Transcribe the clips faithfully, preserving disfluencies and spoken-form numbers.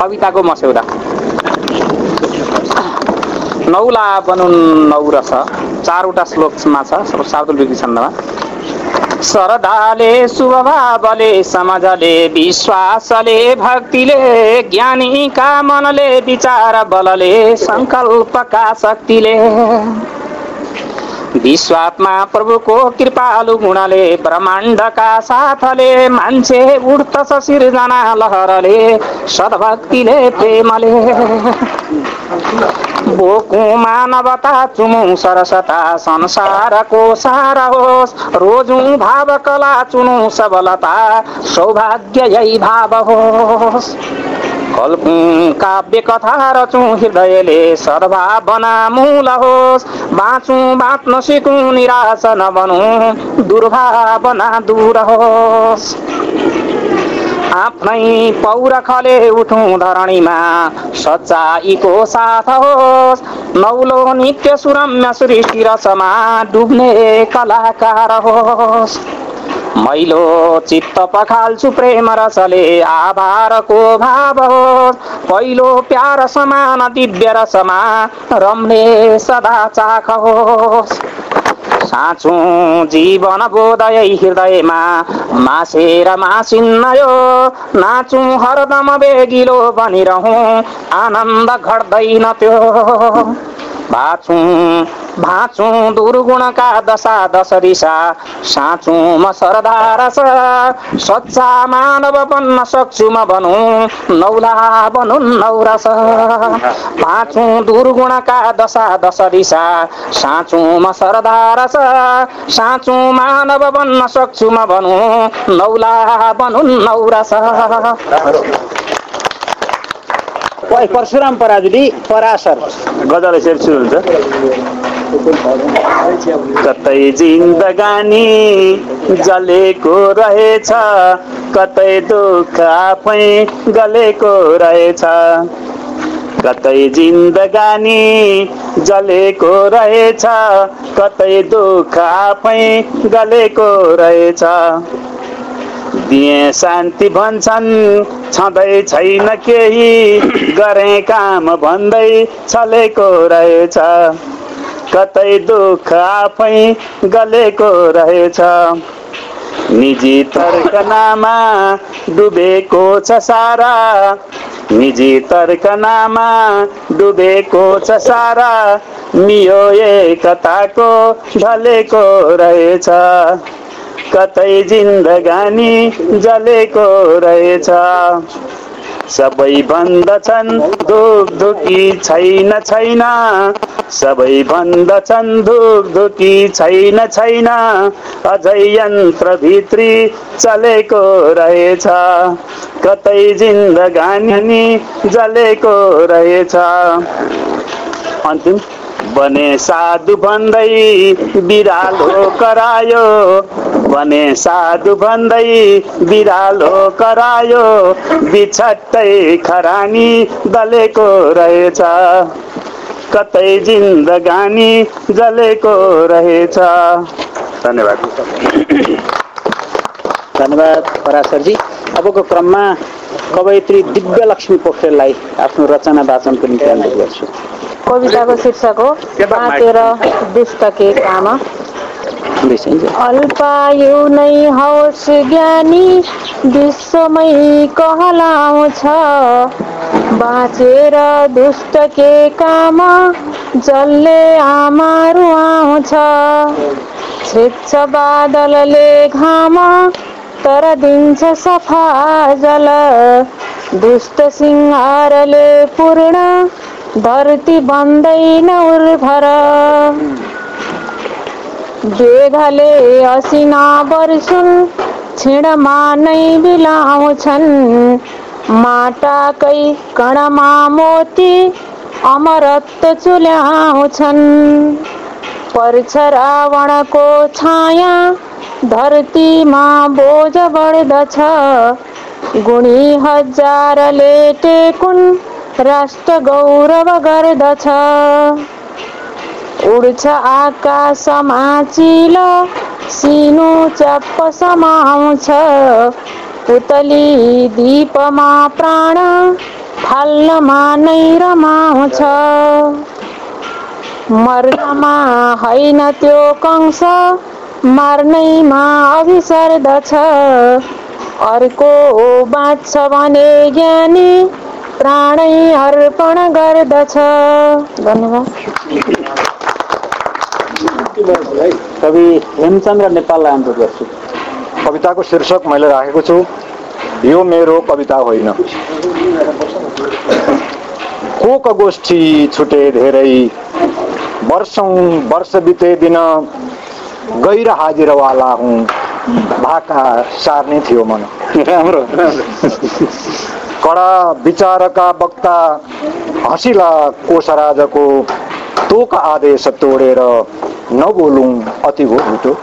कविताको मस्यौदा नौला बनुन् नौरस चारवटा श्लोकमा छ शार्दूल छन्दमा। श्रद्धाले शुभभावले समझले विश्वासले भक्तिले ज्ञानीका मनले विचार बलले संकल्पका शक्तिले विश्वात्मा प्रभुको कृपालु गुणले ब्रह्माण्डका साथले मान्छे उड्दछ सिर्जना लहरले सद्भक्तिले प्रेमले बोकु मानवता चुमु सरसता संसारको सारा होस् रोजु भाव कला चुनु सबलता सौभाग्य यही भाव होस् कल्पु काव्य कथा रचु हृदयले सद्भावना मूल होस् बाँचु बाँच्न सिकु निराश नबनु दुर्भावना दूर होस् आफ्नै पौरखले उठु धरणीमा सच्चाईको साथ होस् नौलो नित्य सुरम्य सृष्टि रसमा डुब्ने कलाकार होस् मैलो चित्त पखाल्छु प्रेम रसले आभारको भाव होस् पहिलो प्यार समान दिव्य रसमा रम्ने सदा चाख होस् साँचो जीवन बोधय हृदयमा मासेर मासिन्न यो नाचु हरदम बेगिलो बनिरहँ आनन्द घट्दैन त्यो भाचु भाचु दुर्गुणका दशा दश दिशा साँचु म सरदारस सच्चा मानव बन्न सक्छु म भनु नौला बनु नौरस भाचु दुर्गुणका दशा दश दिशा साँचु म सरदारस साँचु मानव बन्न सक्छु म भनु नौला बनु नौरस। परशुराम पराजुली पराशर गजल यसरी सुरु हुन्छ। कतै जिन्दगानी जलेको रहेछ कतै दुःख आफै गलेको रहेछ कतै जिन्दगानी जलेको रहेछ कतै दुःख आफै गलेको रहेछ दिए शान्ति भन्छन् छँदै छैन केही गरे काम भन्दै छलेको रहेछ कतै दुःख आफै गलेको रहेछ निजी तर्कनामा डुबेको छ सारा निजी तर्कनामा डुबेको छ सारा मियो एकताको ढलेको रहेछ कतै जिन्दगानी जलेको रहेछ सबै भन्दछन् धुक धुकी छैन छैन सबै भन्दछन् धुक धुकी छैन छैन अझै यन्त्र भित्री चलेको रहेछ कतै जिन्दगानी जलेको रहेछ। अन्तिम बने साधु भन्दै बिरालो करायो बने साधु भन्दै बिरालो करायो बिछट्टै खरानी दलेको रहेछ कतै जिन्दगानी जलेको रहेछ। धन्यवाद। धन्यवाद पराशरजी। अबको क्रममा कवयित्री दिव्यलक्ष्मी पोखरेललाई आफ्नो रचना वाचनको निम्ति अनुरोध गर्छु। कविताको शीर्षक हो बाँचेर दुष्ट के काम। अल्पायु नै होस् ज्ञानी विश्वमै कहलाउँछ बाँचेर दुष्ट के काम जसले आमारू आउँछ छेक्छ बादलले घाम तर दिन्छ सफा जल दुष्ट सिंहारले पूर्ण धरती बन्दैन उर्भर बेघले असिना बर्छुन् छिडमा नै बिलाउँछन् माटाकै कणमा मोती अमरत्व चुल्याउँछन् पर्छ रावणको छाया धरतीमा बोझ बढ्दछ गुणी हजारले टेकुन् राष्ट्र गौरव गर्दछ उड्छ आकाशमा चिलो सिनु चप्प समाउँछ पुतली दीपमा प्राण बोल्नमा नै रमाउँछ मर्नमा होइन त्यो कंस मार्नैमा अघि सर्दछ अर्को बाँच्छ भने ज्ञानी प्राणै अर्पण गर्दछ। धन्यवाद। कवि हेमचन्द्र नेपाललाई अनुरोध गर्छु। कविताको शीर्षक मैले राखेको छु यो मेरो कविता होइन। कोक गोष्ठी छुटे धेरै वर्षौं वर्ष बिते दिन गैर हाजिरवाला हुँ भाका सार्ने थियो मन। राम्रो कडा विचारका वक्ता हँसिला कोशराजको तोक आदेश तोडेर नबोलौं अति हो झुटो।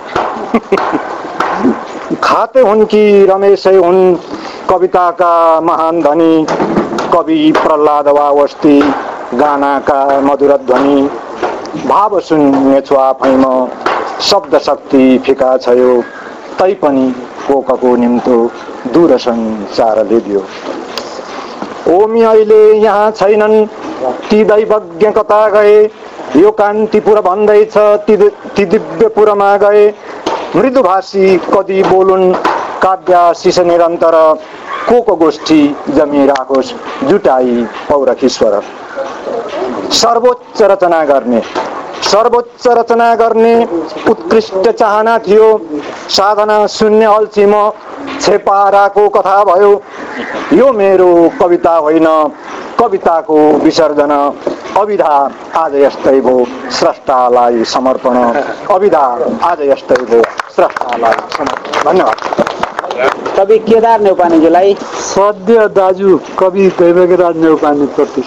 खाते हुन् कि रमेशै हुन् कविताका महान धनी कवि प्रहलाद वावस्ती गानाका मधुर ध्वनि भाव शून्य आफैमा शब्द शक्ति फिका छयो तैपनि कोकको निम्तो दूर संसारले दियो। ओमी अहिले यहाँ छैनन् ती दैवज्ञ कता गए यो कान्तिपुर भन्दैछ ती ती दिव्यपुरमा गए मृदुभाषी कति बोलुन् काव्याशिष निरन्तर कोक गोष्ठी जमी राखोस् जुटाई पौरखीश्वर। सर्वोच्च रचना गर्ने सर्वोच्च रचना गर्ने उत्कृष्ट चाहना थियो साधना शून्य अल्छी म छेपाराको कथा भयो यो मेरो कविता होइन कविताको विसर्जन अविधा आज यस्तै भो स्रष्टालाई समर्पण अविधा आज यस्तै भो स्रष्टालाई समर्पण। धन्यवाद। कवि केदार नेउपानेजीलाई। सद्य दाजु कवि दैवज्ञराज नेउपानेप्रति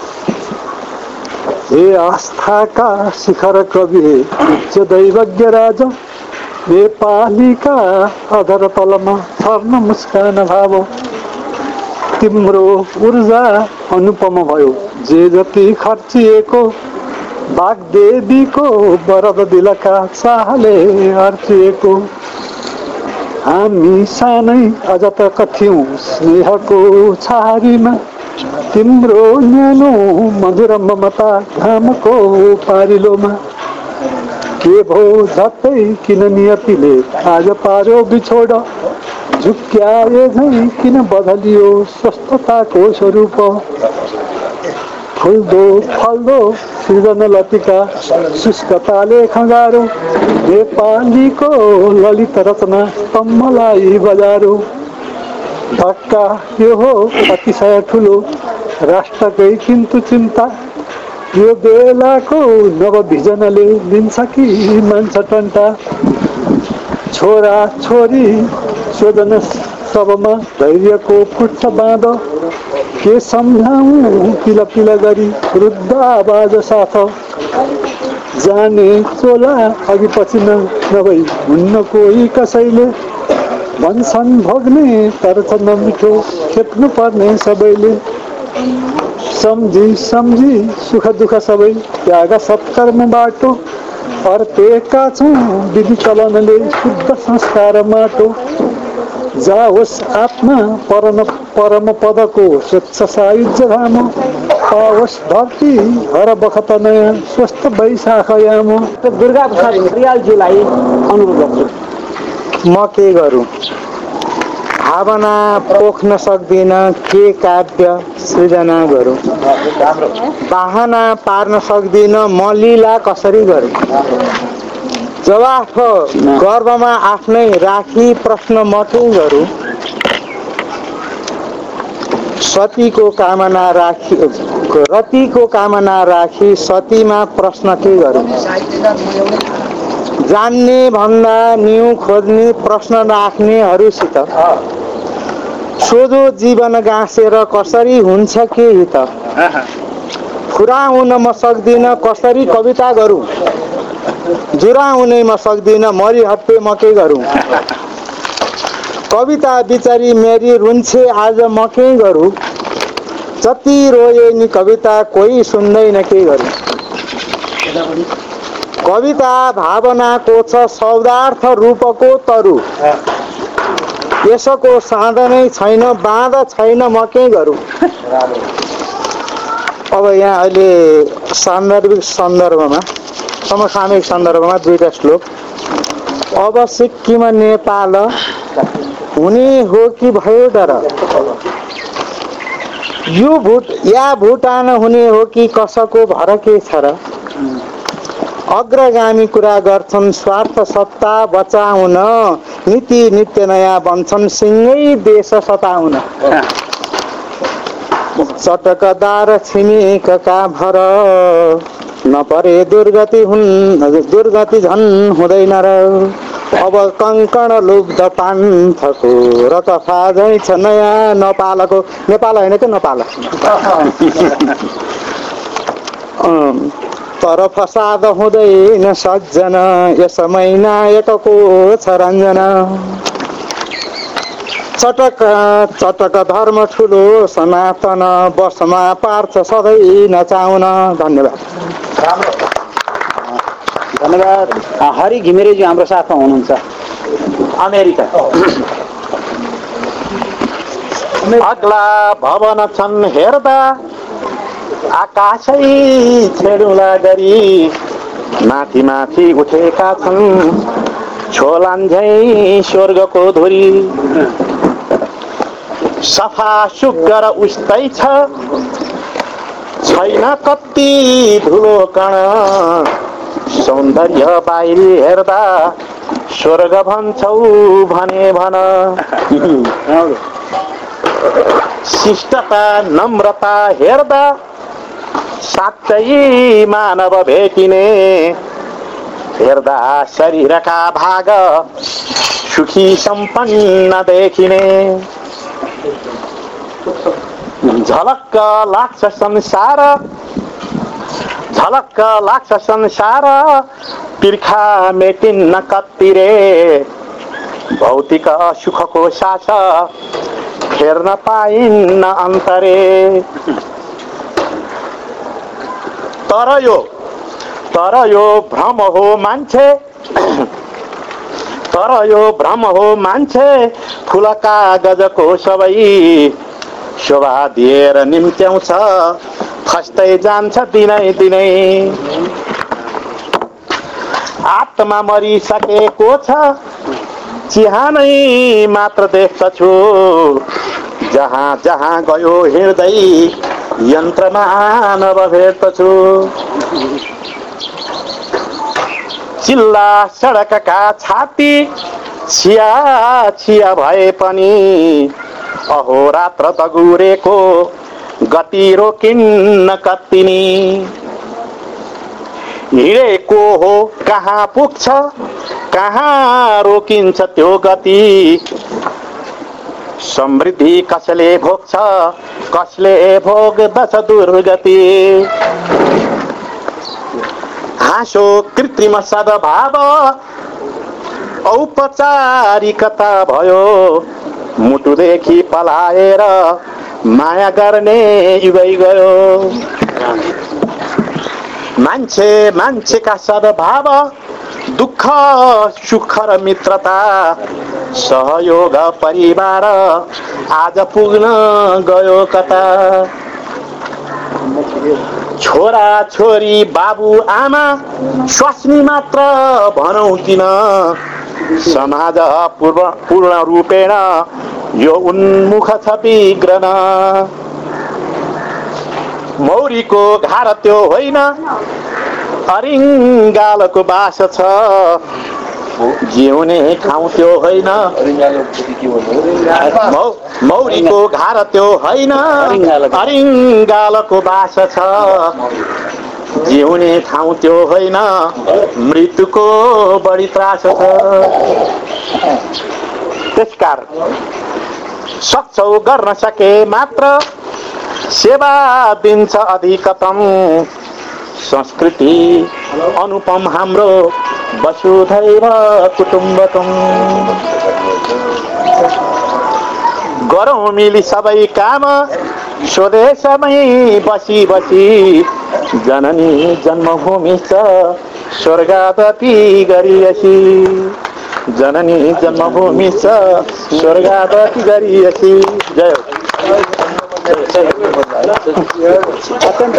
हे आस्थाका शिखर कवि हे उच्च दैवज्ञराज नेपालीका अधर तलमा छर्न मुस्कान भाव तिम्रो ऊर्जा अनुपम भयो जे जति खर्चिएको बागदेवीको वरद दिलका चाहले अर्चिएको हामी सानै अझ त कथ्यौं स्नेहको छहारीमा तिम्रो न्यानो मधुर ममता घामको पारिलोमा के भो झट्टै किन नियतिले आज पार्यो बिछोड झुक्क्याए झै किन बदलियो स्वस्थताको स्वरूप फुल्दो फल्दो सृजन लतिका शुष्कताले खँगारो नेपालीको ललित रचना तम्मलाई बजारो धक्का यो हो अतिशय ठुलो राष्ट्रकै किन्तु चिन्ता यो बेलाको नवभिजनले लिन्छ कि मान्छ टन्टा छोरा छोरी सोधन सबमा धैर्यको पुट्ठ बाँध के सम्झाउँ पिला पिला गरी वृद्ध आवाज साथ जाने चोला अघि पछि नभई हुन्न कोही कसैले भन्छन् भोग्ने तर छ नमिठो खेप्नु पर्ने सबैले सम्झी सम्झी सुख दुःख सबै त्याग सत्कर्म बाटो अर्पेका छौँ विधि चलनले शुद्ध संस्कार माटो जाओस् आत्मा परम परम पदको स्वच्छ सायुज्य धाम पाओस् धरती हर बखत नयाँ स्वस्थ वैशाख याम। दुर्गा प्रसाद रियालजीलाई अनुरोध गर्छु। म के गरौँ भावना पोख्न सक्दिन के काव्य सृजना गरौँ बाहना पार्न सक्दिन म लीला कसरी गरौँ जवाफ गर्भमा आफ्नै राखी प्रश्न म के गरौँ सतीको कामना राखी रतिको कामना राखी सतीमा प्रश्न के गरौँ जान्ने भन्दा न्यू खोज्ने प्रश्न राख्नेहरूसित सोधो जीवन गाँसेर कसरी हुन्छ के हित फुराउन म सक्दिन कसरी कविता गरौँ जुराउनै म सक्दिन मरिहट्टे म के गरौँ कविता बिचारी मेरी रुन्छे आज म के गरौँ जति रोए नि कविता कोही सुन्दैन के गरौँ कविता भावनाको छ सौदार्थ रूपको तरु यसको साधनै छैन बाँध छैन म के गरौँ अब यहाँ अहिले सान्दर्भिक सन्दर्भमा समसामयिक सन्दर्भमा दुईटा श्लोक। अब सिक्किम नेपाल हुने हो कि भयो डर, यो भुट या भुटान हुने हो कि कसको भर के छ र, अग्रगामी कुरा गर्छन् स्वार्थ सत्ता बचाउन, नीति नित्य नयाँ बन्छन् सिंगै देश सताउन। चटकदार छिमेकका भर, नपरे दुर्गति हुन् दुर्गति झन् हुँदैन र, अब कङ्कण लुब्ध पान्थको र कफा झै छ नयाँ नेपालको। नेपाल होइन कि नेपाल तर फसाद हुँदैन सज्जन, यसमै नायकको छ रञ्जन। चटक चटक धर्म ठुलो सनातन, बसमा पार्छ सधैँ नचाउन। धन्यवाद। धन्यवाद। हरि घिमिरेजी हाम्रो साथमा हुनुहुन्छ अमेरिका। अग्ला भवन छन् हेर्दा आकाशै छेडुला गरी, माथि माथि उठेका छन् छोलान झै स्वर्गको धुरी। सफा सुग्घर उस्तै छ छैन कति धुलो कण, सौन्दर्य बाहिरी हेर्दा स्वर्ग भन्छौ भने भन। शिष्टता नम्रता हेर्दा साँच्चै मानव भेटिने, हेर्दा शरीरका भाग सुखी सम्पन्न देखिने। झलक्क लाग्छ संसार झलक्क लाग्छ संसार, तिर्खा मेटिन्न कति रे, भौतिक सुखको सास फेर्न पाइन्न अन्तरे। तर यो तर यो भ्रम हो मान्छे तर यो भ्रम हो मान्छे, फुल कागजको सबै शोभा दिएर निम्त्याउँछ, खस्दै जान्छ दिनै दिनै। आत्मा मरिसकेको छ चिहानै मात्र देख्दछु, जहाँ जहाँ गयो हिँड्दै यन्त्र मानव भेट्दछु। चिल्ला सडकका छाती छिया छिया भए पनि, अहोरात्र दगुरेको गति रोकिन्न कतिनी। हिँडेको हो कहाँ पुग्छ कहाँ रोकिन्छ त्यो गति, समृद्धि कसले भोग्छ कसले भोग्दछ दुर्गति। हाँसो कृत्रिम सद्भाव औपचारिकता भयो, मुटुदेखि पलाएर माया गर्ने युगै गयो। मान्छे मान्छेका सद्भाव दुःख सुख र मित्रता, सहयोग परिवार आज पुग्न गयो कता। छोरा छोरी बाबु आमा स्वास्नी मात्र भनौँ किन, समाज पूर्ण पूर्ण रूपेण यो उन्मुख छ विग्रन। मौरीको घार त्यो होइन अरिङ्गालको बास छ, जिउने ठाउँ त्यो होइन। मौरीको घार त्यो होइन अरिङ्गालको बास छ, जिउने ठाउँ त्यो होइन, मृत्युको बढी त्रास छ। त्यसकारण सक्छौ गर्न सके मात्र सेवा दिन्छ अधिकतम, संस्कृति अनुपम हाम्रो वसुधैव कुटुम्बकम। गरौँ मिली सबै काम स्वदेशमै बसी बसी, जननी जन्मभूमि छ स्वर्गादपि गरियसी। जननी जन्मभूमि छ स्वर्गादपि गरियसी। जय हो। अत्यन्त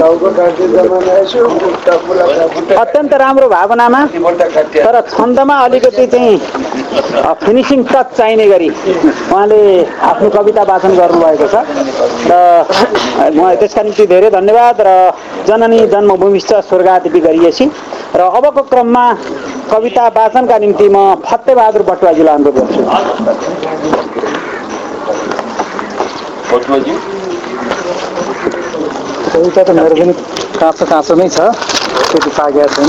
अत्यन्त राम्रो भावनामा तर छन्दमा अलिकति चाहिँ फिनिसिङ टच चाहिने गरी उहाँले आफ्नो कविता वाचन गर्नुभएको छ र म त्यसका निम्ति धेरै धन्यवाद र जननी जन्मभूमिश्च स्वर्गादिपि गरिएछि र अबको क्रममा कविता वाचनका निम्ति म फतेबहादुर बटुवाजीलाई अनुरोध गर्छु। कविता त मेरो पनि काँचो काँचो नै छ, त्यति पाकेको छैन।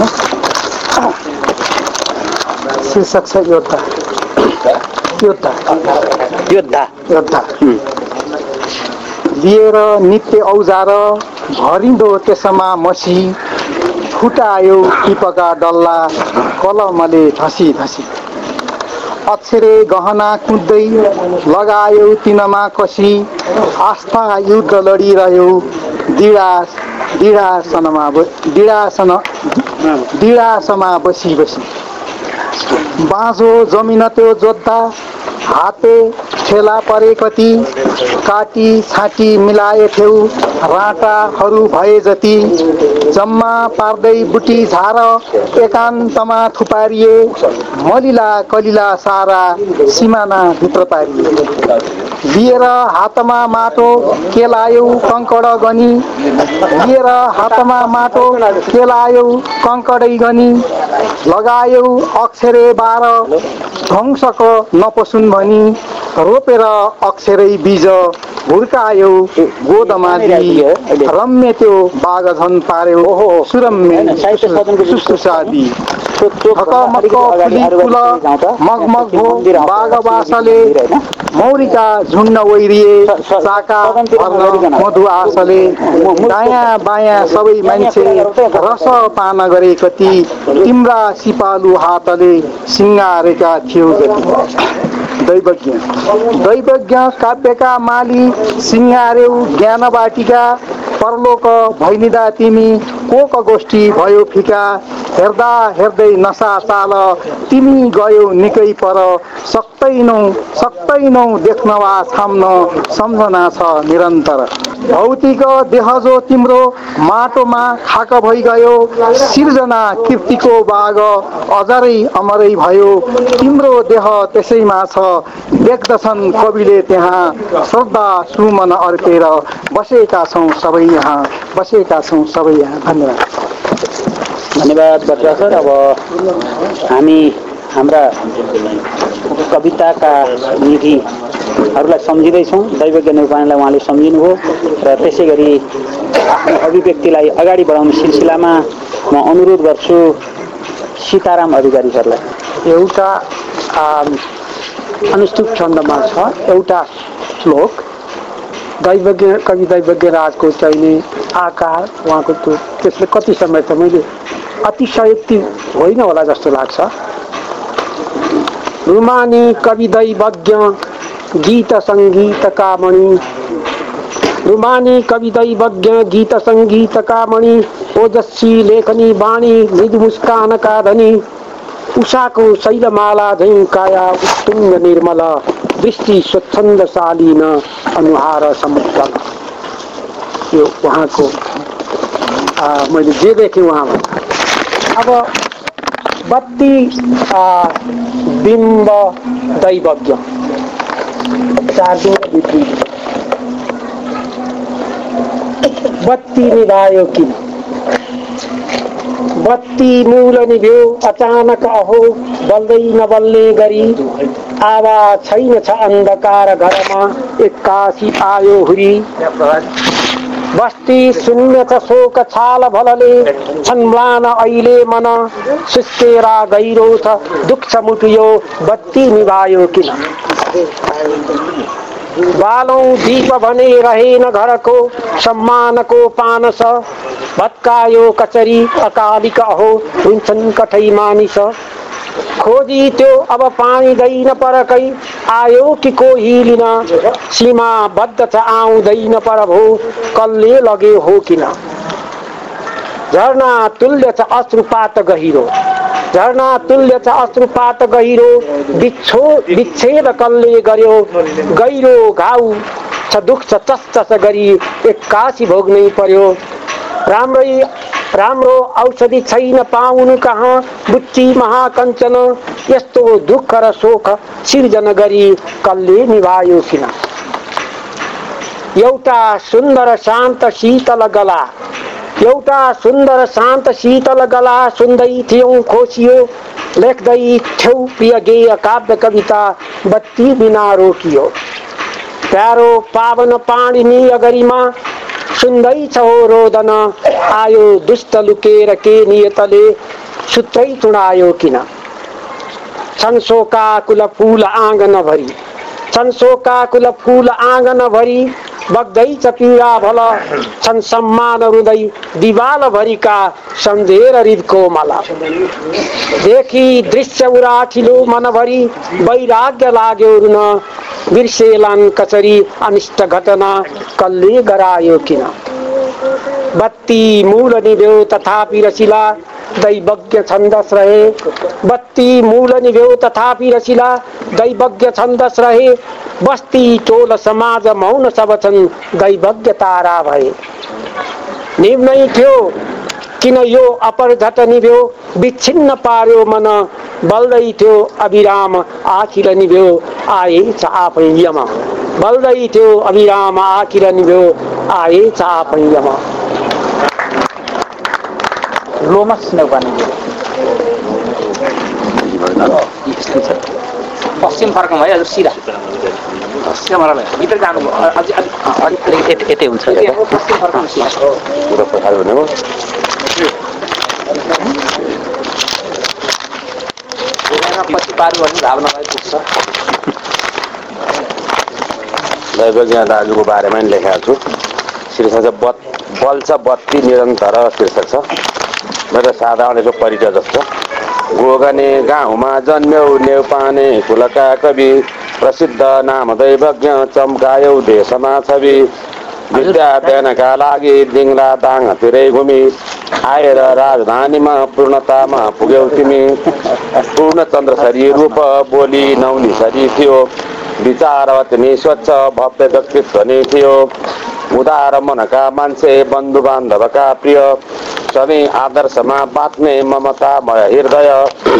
शीर्षक छ योद्धा। योद्धा योद्धा योद्धा लिएर नित्य औजार भरिँदो त्यसमा मसी फुटायो टिपका डल्ला कलमले धसी धसी अक्षरे गहना कुद्दै लगायो तिनमा कसी आस्था युद्ध लडिरह्यो दिडा दिडासनमा दिडासन दिडासमा बसी बसी बाँझो जमिन त्यो जोत्दा हाते ठेला परे कति काटी छाटी मिलाए थेउ राटाहरू भए जति जम्मा पार्दै बुटी झार एकान्तमा थुपारिए मलिला कलिला सारा सिमाना भित्र पारिए लिएर हातमा माटो केलायो कङ्कड गनी लिएर हातमा माटो केलायो कङ्कडै गनी लगायो अक्षरे बाह्र ध्वंसको नपसुन् भनी रोपेर अक्षरै बीज हुर्कायो गोदमा रम्य त्यो बाघ झन् पार्यो सुरम्य सुसुसादी मगमग भो बाघवासले मौरीका झुण्ड ओइरिए चाका मधु आसले दायाँ बायाँ सबै मान्छे रस पान गरे कति तिम्रा सिपालु हातले सिङ्गारेका थियौ जति दैवज्ञ दैवज्ञ काव्यका माली सिङ्गार्यौ ज्ञान बाटिका परलोक भैनिदा तिमी कोक गोष्ठी भयो फिका हेर्दा हेर्दै नसा चाल तिमी गयो निकै पर सक्दैनौ सक्दैनौ देख्न वा छाम्न सम्झना छ निरन्तर भौतिक देह जो तिम्रो माटोमा खाक भइगयो सिर्जना कीर्तिको बाग अझरै अमरै भयो तिम्रो देह त्यसैमा छ देख्दछन् कविले त्यहाँ श्रद्धा सुमन अर्पेर बसेका छौँ सबै यहाँ बसेका छौँ सबै यहाँ। धन्यवाद धन्यवाद बच्चा सर। अब हामी हाम्रा कविताका निधिहरूलाई सम्झिँदैछौँ। दैवज्ञ नेपालीलाई उहाँले सम्झिनुभयो र त्यसै गरी आफ्नो अभिव्यक्तिलाई अगाडि बढाउने सिलसिलामा म अनुरोध गर्छु सीताराम अधिकारी सरलाई। एउटा अनुष्ठुप छन्दमा छ एउटा श्लोक दैवज्ञ कवि दैवज्ञ राजको चाहिने आकार उहाँको त्यो त्यसले कति समय त मैले अतिशयोक्ति होइन होला जस्तो लाग्छ। रुमानी कवि दैवज्ञ गीत सङ्गीतका मणि रुमानी कवि दैवज्ञ गीत सङ्गीतका मणि ओजस्वी लेखनी बाणी मृदु मुस्कानका धनी उषाको शैलमाला झैं काया उत्तुङ्ग निर्मल दृष्टि स्वच्छन्दशालीन अनुहार समुद्र। यो उहाँको मैले जे देखेँ उहाँमा। अब बत्ती बिम्ब दैवज्ञ चार दिन बत्ती निभायो किन बत्ती मूल निभ्यो अचानक अहो बल्दै नबल्ने गरी आवाज छैन छ अन्धकार घरमा एक्कासी आयो हुरी बस्ती शून्य छ शोक छाल भलले छन्म्लान अहिले मन सुस्केरा गहिरो छ दुःख मुटुयो बत्ती निभायो किन बालौं दीप भने रहेन घरको सम्मानको पानस भत्कायो कचरी अकालिक अहो हुन्छन् कठै मानिस खोजी त्यो अब पाइँदैन परकै आयो कि कोही लिन सीमा बद्ध छ आउँदैन पर भो कसले लग्यो हो किन झरना तुल्य छ अश्रुपात गहिरो झरना तुल्य छ अश्रुपात गहिरो बिच्छो विच्छेद कसले गर्यो गहिरो घाउ छ दुख छ चस गरी एक्कासी भोग्नै पर्यो। राम्रै राम्रो औषधि छैन पाउनु कहाँ बुच्ची महाकञ्चन, यस्तो दुःख र शोक सिर्जन गरी कसले निभायो किन। एउटा सुन्दर शान्त शीतल गला, एउटा सुन्दर शान्त शीतल गला सुन्दै थियौं खोसियो, लेख्दै थियौ प्रिय गेय काव्य कविता बत्ती बिना रोकियो। प्यारो पावन पाणिनी अगरीमा सुन्दै छ रोदन, आयो दुष्ट लुकेर के नियतले सुत्रै चुडायो किन। संसोका कुल फूल आँगन भरी, संसोका कुल फूल आँगन भरी बग्दैछ पीडा भल, छन् सम्मान रुँदै दिवाल भरिका सम्झेर हृदको मला। देखि दृश्य उराठिलो मनभरि वैराग्य लाग्यो रुन, बिर्सेलान् कसरी अनिष्ट घटना कसले गरायो किन। बत्ती मूल निभ्यो तथापि रसिला दैवज्ञ छन्दस रहे, बत्ती मूल निभ्यो तथापि रसिला दैवज्ञ छन्दस रहे, बस्ती टोल समाज मौन सब छन् दैवज्ञ तारा भए। निभ्नै थियो किन यो अपरझट निभ्यो, विच्छिन्न पार्यो मन बल्दै थियो अभिराम आखिर निभ्यो आएछ आफै यम। बल्दै थियो अभिराम आखिर निभ्यो आएछ आफै यम। लोमस नेउपाने पश्चिम फर्कौँ है हजुर, सिधा सिधा मलाई भित्र जानु यतै हुन्छ। पश्चिम फर्कौँ पछि पारू भन्ने भावनालाई पुग्छ। दैवज्ञ दाजुको बारेमा नि लेखेको छु। शीर्षक चाहिँ बत बल्छ बत्ती निरन्तर शीर्षक छ। मेरो साधारणको परिचय जस्तो। गोगने गाउँमा जन्म्यौ नेउपाने कुलका कवि, प्रसिद्ध नाम दैवज्ञ चम्कायौ देशमा छवि। विद्या अध्ययनका लागि दिङ्ला दाङतिरै घुमी, आएर राजधानीमा पूर्णतामा पुग्यौ तिमी। पूर्णचन्द्र सरी रूप बोली नौनी सरी थियो, विचारवत नि स्वच्छ भव्य व्यक्तित्व नि थियो। उदार मनका मान्छे बन्धु बान्धवका प्रिय, सधैँ आदर्शमा बाँच्ने ममतामय हृदय।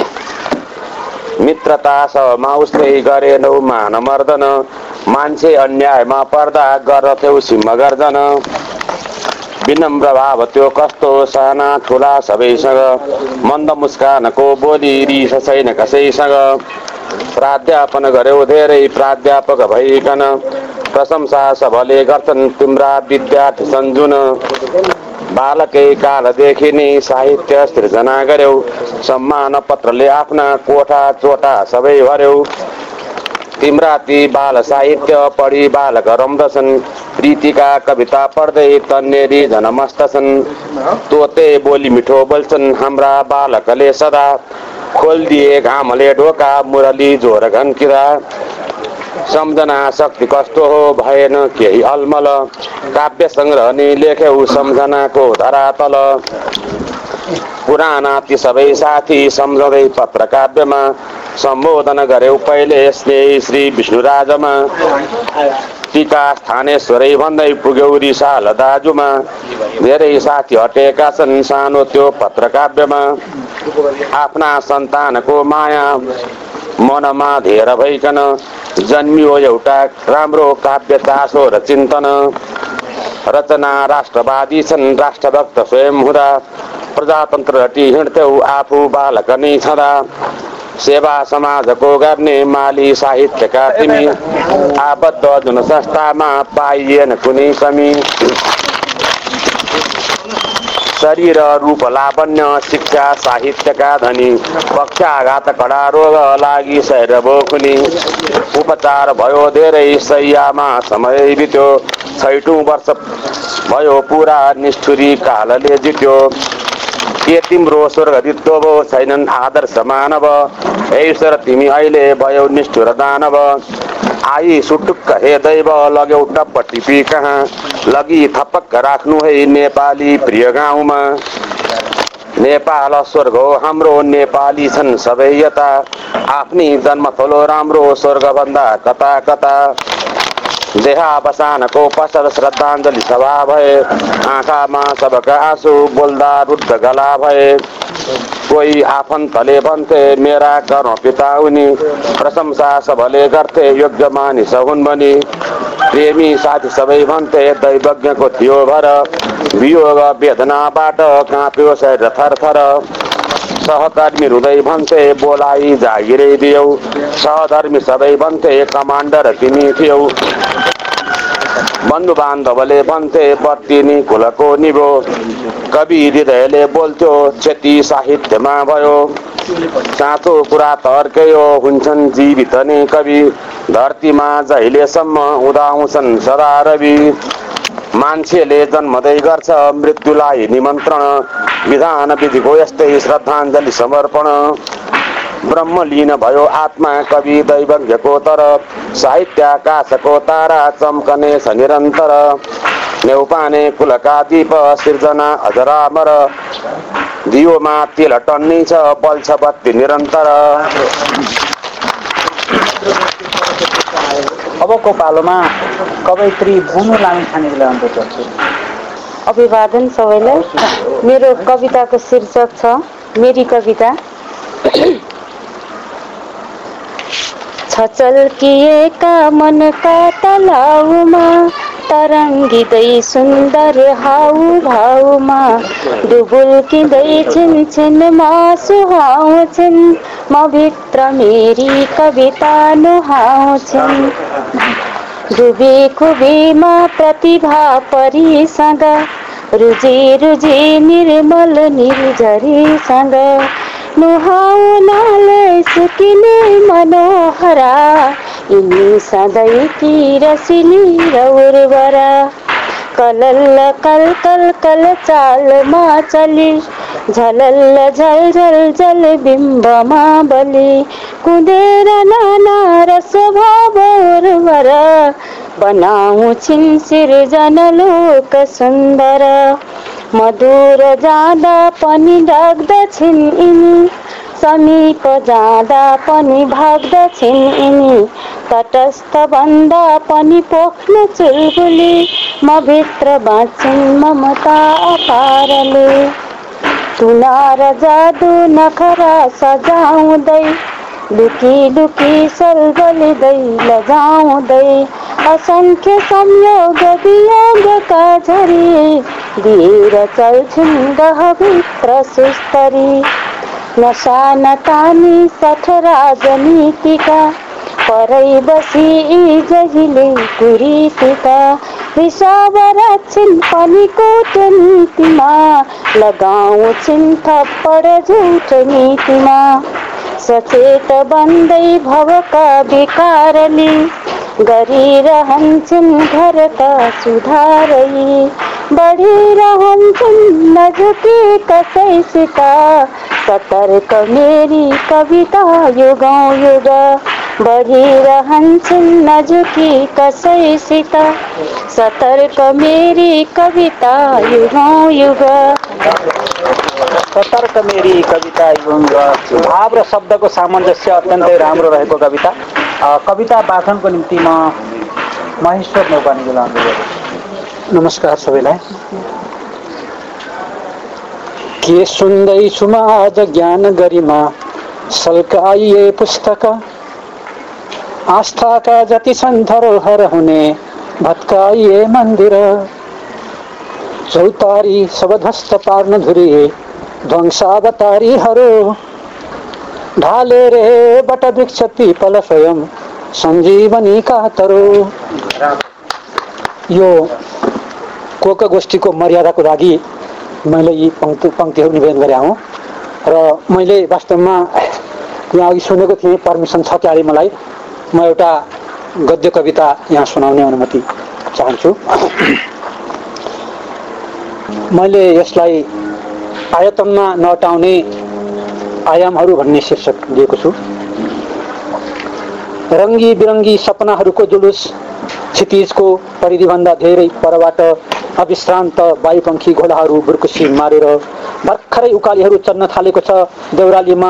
मित्रता सबमा उसले गरेनौ मान मर्दन, मान्छे अन्यायमा पर्दा गर्दथ्यौ सिंह गर्जन। विनम्र भाव त्यो कस्तो साना ठुला सबैसँग, मन्द मुस्कानको बोली रिस छैन कसैसँग। प्राध्यापन गर्यौ धेरै प्राध्यापक भइकन, प्रशंसा सबले गर्छन् तिम्रा विद्यार्थी सन्जुन। बालकै कालदेखि नै साहित्य सृजना गर्यौ, सम्मान पत्रले आफ्ना कोठा चोटा सबै भर्यौ। तिम्रा ती बाल साहित्य पढी बालक रम्दछन्, प्रीतिका कविता पढ्दै तन्नेरी जनमस्त छन्। तोते बोली मिठो बोल्छन् हाम्रा बालकले सदा, खोलिदिए घामले ढोका मुरली जोर घन्किँदा। सम्झना शक्ति कस्तो हो भएन केही अलमल, काव्य सङ्ग्रह नि लेख्यौ सम्झनाको धरातल। पुराना ती सबै साथी सम्झँदै पत्र काव्यमा, सम्बोधन गर्यौ पहिले स्नेही श्री विष्णुराजमा। टीका स्थानेश्वरै भन्दै पुग्यौ रिसाल दाजुमा, धेरै साथी हटेका छन् सानो त्यो पत्र काव्यमा। आफ्ना सन्तानको माया मनमा धेर भइकन, जन्मियो एउटा राम्रो काव्य चासो र चिन्तन। रचना राष्ट्रवादी छन् राष्ट्रभक्त स्वयं हुँदा, प्रजातन्त्र रटी हिँड्थ्यौ आफू बालक नै छँदा। सेवा समाजको गर्ने माली साहित्यका तिमी, आबद्ध जुन संस्थामा पाइएन कुनै कमी। शरीर रूप लावण्य शिक्षा साहित्यका धनी, पक्षाघात कडा रोग लागि शरीर बोकुनी। उपचार भयो धेरै शैयामा समय बित्यो, छैटौँ वर्ष भयो पुरा निष्ठुरी कालले जित्यो। के तिम्रो स्वर्गदित्व भो छैनन् आदर्श मानव, हे ईश्वर तिमी अहिले भयो निष्ठुर दानव। आई सुटुक्क हे दैव लग्यौ टप्प टिपी कहाँ, लगी थपक्क राख्नु है नेपाली प्रिय गाउँमा। नेपाल स्वर्ग हो हाम्रो नेपाली छन् सबै यता, आफ्नी जन्मथलो राम्रो स्वर्गभन्दा कता कता। देहावसानको पसल श्रद्धाञ्जली सभा भए आँखामा सबका आँसु बोल्दा रुद्ध गला भए कोही आफन्तले भन्थे मेरा कर्म पिता उनी प्रशंसा सबले गर्थे योग्य मानिस हुन् भनी प्रेमी साथी सबै भन्थे दैवज्ञको थियो भर वियोग वेदनाबाट काँप्यो शरीर थरथर सहकर्मी हृदय भन्थे बोलाई जागिरै दियौ सहधर्मी सबै भन्थे कमान्डर तिमी थियौ बन्धु बान्धवले भन्थे बत्तिनी कुलको निभो कवि हृदयले बोल्थ्यो क्षति साहित्यमा भयो साँचो कुरा तर्कै हो हुन्छन् जीवित नै कवि धरतीमा जहिलेसम्म उदाउँछन् सदा रवि मान्छेले जन्मदै गर्छ मृत्युलाई निमन्त्रण विधान विधिको यस्तै श्रद्धाञ्जली समर्पण ब्रह्म लीन भयो आत्मा कवि दैवज्ञको तर साहित्य आकाशको तारा चम्कने छ निरन्तर नेउपाने कुलका दीप सिर्जना अजरामर दियोमा तेल टन्नी छ बल्छ बत्ती निरन्तर। अबको पालोमा कवयित्री भूमि लामिछानेले अन्त गर्छु। अभिवादन सबैलाई। मेरो कविताको शीर्षक छ मेरी कविता। छचल्किएका मनका तलाउमा तरङ्गिँदै सुन्दर हाउ भाउमा डुबुल्किँदै छिनछिनमा सुहाउँछिन् म भित्र मेरी कविता नुहाउँछिन् डुबी खुबीमा प्रतिभा परिसँग रुजी रुजी निर्मल निर्झरीसँग नुहाउनाले सुकिने मनोहरा यिनी सधैँकी रसिली र उर्वरा कलल्ल कल कल कल चालमा चली झलल्ल झल झल जल बिम्बमा बलि कुदेर नाना रस भाव उर्वर बनाउँछिन् सिर्जना लोक सुन्दर मधुर जाँदा पनि ढाक्दछिन् यिनी समीप जाँदा पनि भाग्दछिन् यिनी तटस्थ भन्दा पनि पोख्न चुलबुली म भित्र बाँच्छिन् ममता अपारले तुना र जादु नखरा सजाउँदै लुकी लुकी सलबलिँदै लजाउँदै असंख्य संयोग वियोगका झरी दिएर चल्छिन् गहभित्र सुस्तरी नशा नतानी सठ राजनीतिका परै बसी यी जहिले कुरीतिका हिसाब राख्छिन् पनि कूटनीतिमा लगाउँछिन् थप्पड झुट नीतिमा सचेत बन्दै भवका विकारले गरिरहन्छन् घरका सुधारै बढिरहन्छन् नझुकी कसैसित सतर्क मेरी कविता युगौं युग बढिरहन्छन् नझुकी कसैसित सतर्क मेरी कविता युगौं युग सतर्क मेरी कविता युगौं युग। भाव र शब्दको सामञ्जस्य अत्यन्तै राम्रो रहेको कविता। कविता वाचनको निम्ति म महेश्वर नेपालीलाई अनुरोध गर्छु। नमस्कार सबैलाई। के सुन्दैछु म आज ज्ञान गरिमा सल्काइए पुस्तक आस्थाका जति छन् धरोहर हुने भत्काइए मन्दिर चौतारी सब ध्वस्त पार्न धुरिए ध्वंसावतारीहरू ढाले रे बट वृक्ष पिपल स्वयं सञ्जीवनीका तरो। यो कोक गोष्ठीको मर्यादाको लागि मैले यी पंक्ति पंक्तिहरू निवेदन गरेँ हुँ र मैले वास्तवमा यहाँ अघि सुनेको थिएँ पर्मिसन छ क्यारे मलाई म एउटा गद्य कविता यहाँ सुनाउने अनुमति चाहन्छु। मैले यसलाई आयतनमा नटाउने आयामहरू भन्ने शीर्षक दिएको छु। रङ्गी बिरङ्गी सपनाहरूको जुलुस क्षितिजको परिधिभन्दा धेरै परबाट अविश्रान्त वायुपंखी घोडाहरू बुर्कुसी मारेर भर्खरै उकालीहरू चढ्न थालेको छ। देउरालीमा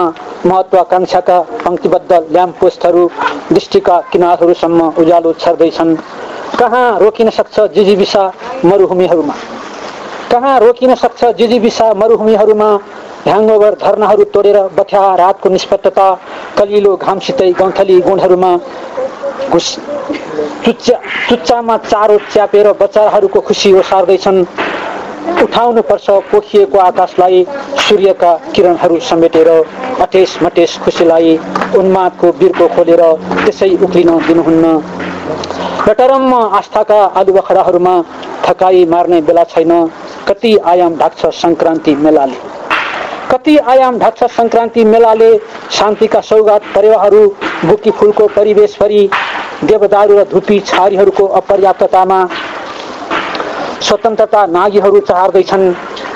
महत्वाकांक्षाका पंक्तिबद्ध ल्याम्प पोस्टहरू दृष्टिका किनारहरूसम्म उज्यालो छर्दैछन्। कहाँ रोकिन सक्छ जिजीविसा मरुभूमिहरूमा, कहाँ रोकिन सक्छ जिजीविसा मरुभूमिहरूमा। ह्याङओभर धर्नाहरू तोडेर बथ्या रातको निष्पत्तता, कलिलो घामसितै गौँथली गुणहरूमा घुस चुच्चा चुच्चामा चारो च्यापेर बच्चाहरूको खुसी ओसार्दैछन्। उठाउनुपर्छ पोखिएको आकाशलाई, सूर्यका किरणहरू समेटेर अटेस मटेस खुसीलाई उन्मादको बिर्को खोलेर त्यसै उक्लिन दिनुहुन्न। रटरम्म आस्थाका आलुबखडाहरूमा थकाई मार्ने बेला छैन। कति आयाम ढाक्छ सङ्क्रान्ति मेलाले, कति आयाम ढाक्छ सङ्क्रान्ति मेलाले। शान्तिका सौगात परेवाहरू बुकी फुलको परिवेशभरि, देवदारू र धुपी छारीहरूको अपर्याप्ततामा स्वतन्त्रता नागीहरू चहार्दैछन्।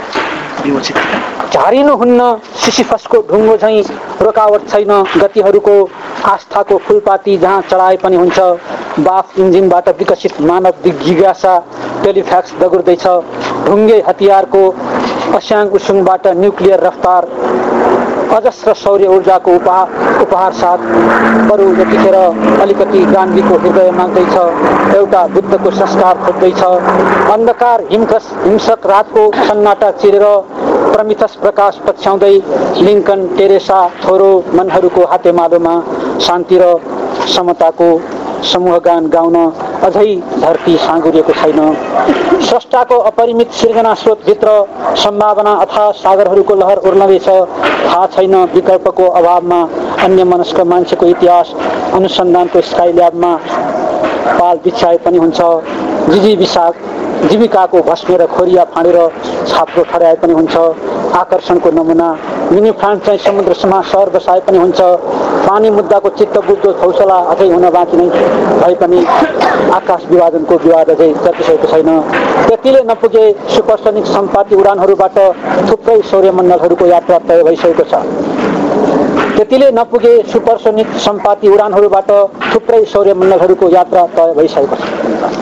झारिनुहुन्न सिसिफसको ढुङ्गो झैँ, रोकावट छैन गतिहरूको। आस्थाको फुलपाती जहाँ चढाए पनि हुन्छ। बाफ इन्जिनबाट विकसित मानव जिज्ञासा टेलिफ्याक्स दगुर्दैछ। ढुङ्गे हतियारको अस्याङ उछुङबाट न्युक्लियर रफ्तार, अजस्र सौर्य ऊर्जाको उपहार उपहार साथ बरु यतिखेर अलिकति गान्धीको हृदय माग्दैछ। एउटा बुद्धको संस्कार खोज्दैछ। अन्धकार हिमकस हिंसक रातको सन्नाटा चिरेर प्रमिथस प्रकाश पछ्याउँदै लिङ्कन टेरेसा थोरो मनहरूको हातेमालोमा शान्ति र समताको समूह गान गाउन अझै धरती साँगुरिएको छैन। स्रष्टाको अपरिमित सृजना स्रोतभित्र सम्भावना अथाह सागरहरूको लहर उर्लँदैछ। थाहा छैन विकल्पको अभावमा अन्य मनस्क मान्छेको इतिहास अनुसन्धानको स्काई ल्याबमा पाल बिछ्याए पनि हुन्छ। जिजीविसा जीविकाको भस्मेर खोरिया फाँडेर छाप्रो ठड्याए पनि हुन्छ। आकर्षणको नमुना मिनी फ्रान्स चाहिँ समुद्रसम्म सहर बसाए पनि हुन्छ। पानी मुद्दाको चित्त बुझ्दो हौसला अझै हुन बाँकी नै भए पनि आकाश विभाजनको विवाद अझै चर्किसकेको छैन। त्यतिले नपुगे सुपरसोनिक सम्पाती उडानहरूबाट थुप्रै सौर्यमण्डलहरूको यात्रा तय भइसकेको छ। त्यतिले नपुगे सुपरसोनिक सम्पाती उडानहरूबाट थुप्रै सौर्यमण्डलहरूको यात्रा तय भइसकेको छ।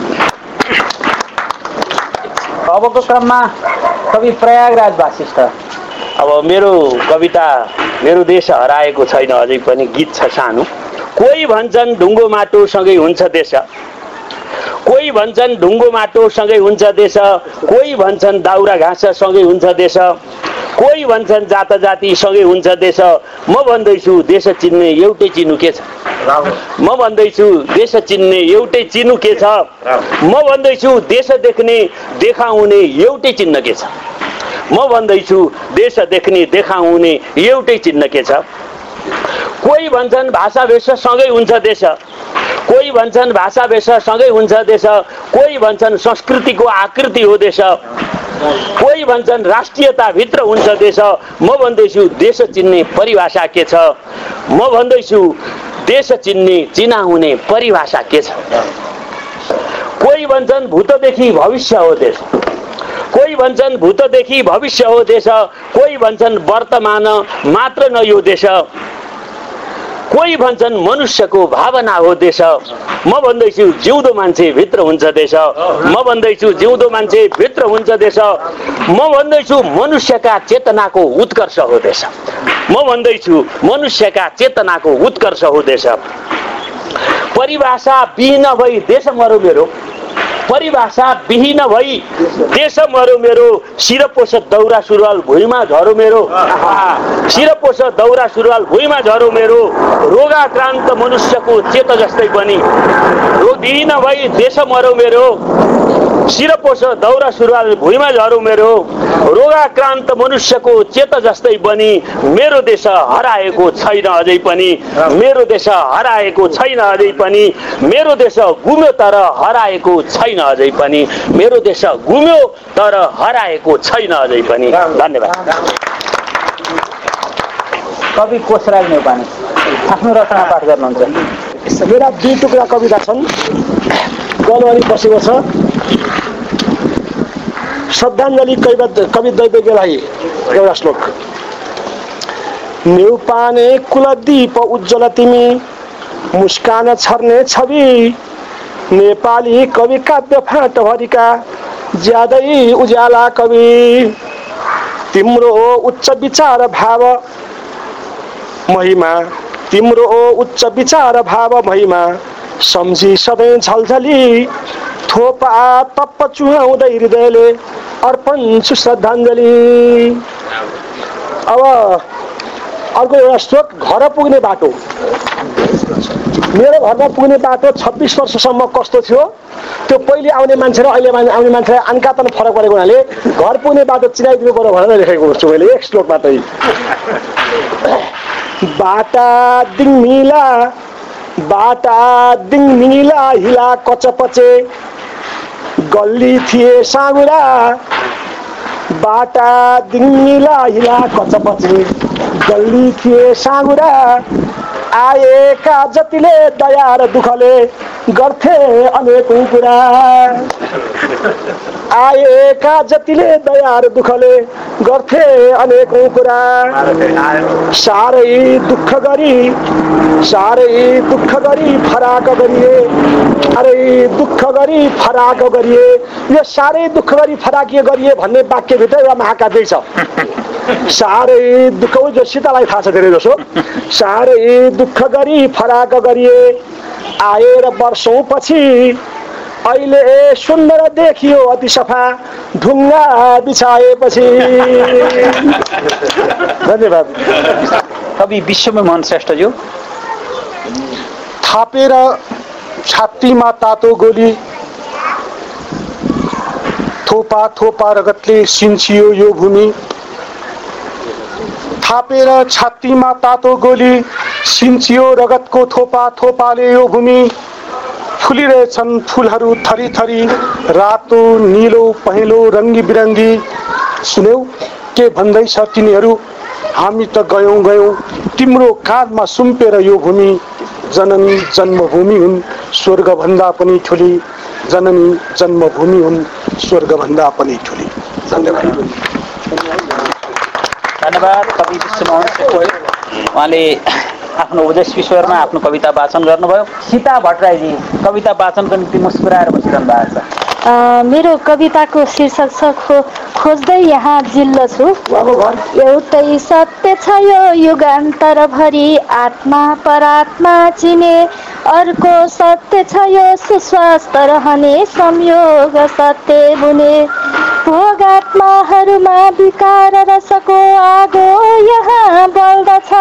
अबको क्रममा कवि प्रयागराज वासिष्ठ। अब मेरो कविता मेरो देश हराएको छैन अझै पनि गीत छ सानो। कोही भन्छन् ढुङ्गो माटो सँगै हुन्छ देश, कोही भन्छन् ढुङ्गो माटो सँगै हुन्छ देश, कोही भन्छन् दाउरा घाँस सँगै हुन्छ देश, कोही भन्छन् जात जाति सँगै हुन्छ देश। म भन्दैछु देश चिन्ने एउटै चिन्नु के छ, म भन्दैछु देश चिन्ने एउटै चिन्नु के छ, म भन्दैछु देश देख्ने देखाउने एउटै चिन्ह के छ, म भन्दैछु देश देख्ने देखाउने एउटै चिन्ह के छ। कोही भन्छन् भाषा भेष सँगै हुन्छ देश, कोही भन्छन् भाषा भेष सँगै हुन्छ देश, कोही भन्छन् संस्कृतिको आकृति हो देश, कोही भन्छन् राष्ट्रियता भित्र हुन्छ देश। म भन्दैछु देश चिन्ने परिभाषा के छ, म भन्दैछु देश चिन्ने चिनाउने परिभाषा के छ। कोही भन्छन् भूतदेखि भविष्य हो देश, कोही भन्छन् भूतदेखि भविष्य हो देश, कोही भन्छन् वर्तमान मात्र न यो देश, कोही भन्छन् मनुष्यको भावना हो देश। म भन्दैछु जिउँदो मान्छे भित्र हुन्छ देश, म भन्दैछु जिउँदो मान्छे भित्र हुन्छ देश, म भन्दैछु मनुष्यका चेतनाको उत्कर्ष हो देश, म भन्दैछु मनुष्यका चेतनाको उत्कर्ष हो देश। परिभाषा विहीन भई देश मरो मेरो, परिभाषा विहीन भई देश मरो मेरो, शिरपोष दौरा सुरुवाल भुइँमा झरो मेरो, शिरपोष दौरा सुरुवाल भुइँमा झरो मेरो, रोगाक्रान्त मनुष्यको चेत जस्तै पनि रोगविहीन भई देश मरो मेरो, शिरपोष दौरा सुरुवाल भुइँमा झरो मेरो, रोगाक्रान्त मनुष्यको चेत जस्तै पनि मेरो देश हराएको छैन अझै पनि, मेरो देश हराएको छैन अझै पनि, मेरो देश गुम्यो तर हराएको छैन अझै पनि, मेरो देश गुम्यो तर हराएको छैन अझै पनि। धन्यवाद। कवि कोशराज नेउपाने आफ्नो रचना पाठ गर्नुहुन्छ। मेरा दुई टुक्रा कविता छन्, गलवारी बसेको छ। श्रद्धाञ्जली कवि दैवज्ञलाई एउटा श्लोक। नेउपाने कुलदीप उज्जवल तिमी, मुस्कान छर्ने छवि, नेपाली कवि काव्य फाँटभरिका ज्यादै उज्याला कवि। तिम्रो उच्च विचार भाव महिमा, तिम्रो उच्च विचार भाव महिमा, सम्झी सधैँ झल्झली थोपा तप्प चुहाउँदै हृदयले अर्पण छु श्रद्धाञ्जली। अब अर्को एउटा स्रोत, घर पुग्ने बाटो। मेरो घरमा पुग्ने बाटो छब्बिस वर्षसम्म कस्तो थियो त्यो पहिले आउने मान्छे र अहिले आउने मान्छेलाई अन्कातन फरक परेको हुनाले घर पुग्ने बाटो चिनाइदिनु पर्यो भनेर लेखेको हुन्छु मैले एक श्लोकमाटै। बाटा दिङमिला बाटा दिङमिला हिला कचपचे गल्ली थिए साँगुरा बाटा दिङमिला हिला कचपचे गल्ली थिए साँगुरा आएका जतिले दया र दुःखले गर्थे अनेकौं कुरा आएका जतिले दया र दुःखले गर्थे अनेकौं कुरा साह्रै दुःख गरी साह्रै दुःख गरी फराक गरिए साह्रै दुःख गरी फराक गरिए। यो साह्रै दुःख गरी फराकिए गरिए भन्ने वाक्यभित्र एउटा महाकाव्य छ। साह्रै दुःख जो सीतालाई थाहा छ धेरै जसो साह्रै दुःख गरी फराक गरिए आएर वर्षौं पछि अहिले सुन्दर देखियो अति सफा ढुङ्गा बिछाएपछि। धन्यवाद। कवि विश्वमोहन श्रेष्ठज्यू। थापेर छातीमा तातो गोली थोपा थोपा रगतले सिन्चियो यो भूमि थापेर छातीमा तातो गोली सिन्चियो रगतको थोपा थोपाले यो भूमि फुलिरहेछन् फुलहरू थरी थरी रातो नीलो पहेँलो रङ्गी बिरङ्गी। सुन्यौ के भन्दैछ तिनीहरू हामी त गयौँ गयौँ तिम्रो काँधमा सुम्पेर यो भूमि जननी जन्मभूमि हुन् स्वर्गभन्दा पनि ठुली जननी जन्मभूमि हुन् स्वर्गभन्दा पनि ठुली। धन्यवाद। धन्यवाद कवि विश्वमोहन श्रेष्ठज्यू। उहाँले आफ्नो ओजस्वी स्वरमा आफ्नो कविता वाचन गर्नुभयो। सीता भट्टराईजी कविता वाचनको निम्ति मुस्कुराएर बसिरहनु भएको छ। मेरो कविताको शीर्षक छ खो खोज्दै यहाँ जिल्लो छु। एउटै सत्य छ यो युगान्तरभरि आत्मा परात्मा चिने अर्को सत्य छ यो सुस्वास्थ रहने संयोग सत्य बुने भोगात्माहरूमा विकार रसको आगो यहाँ बल्दछ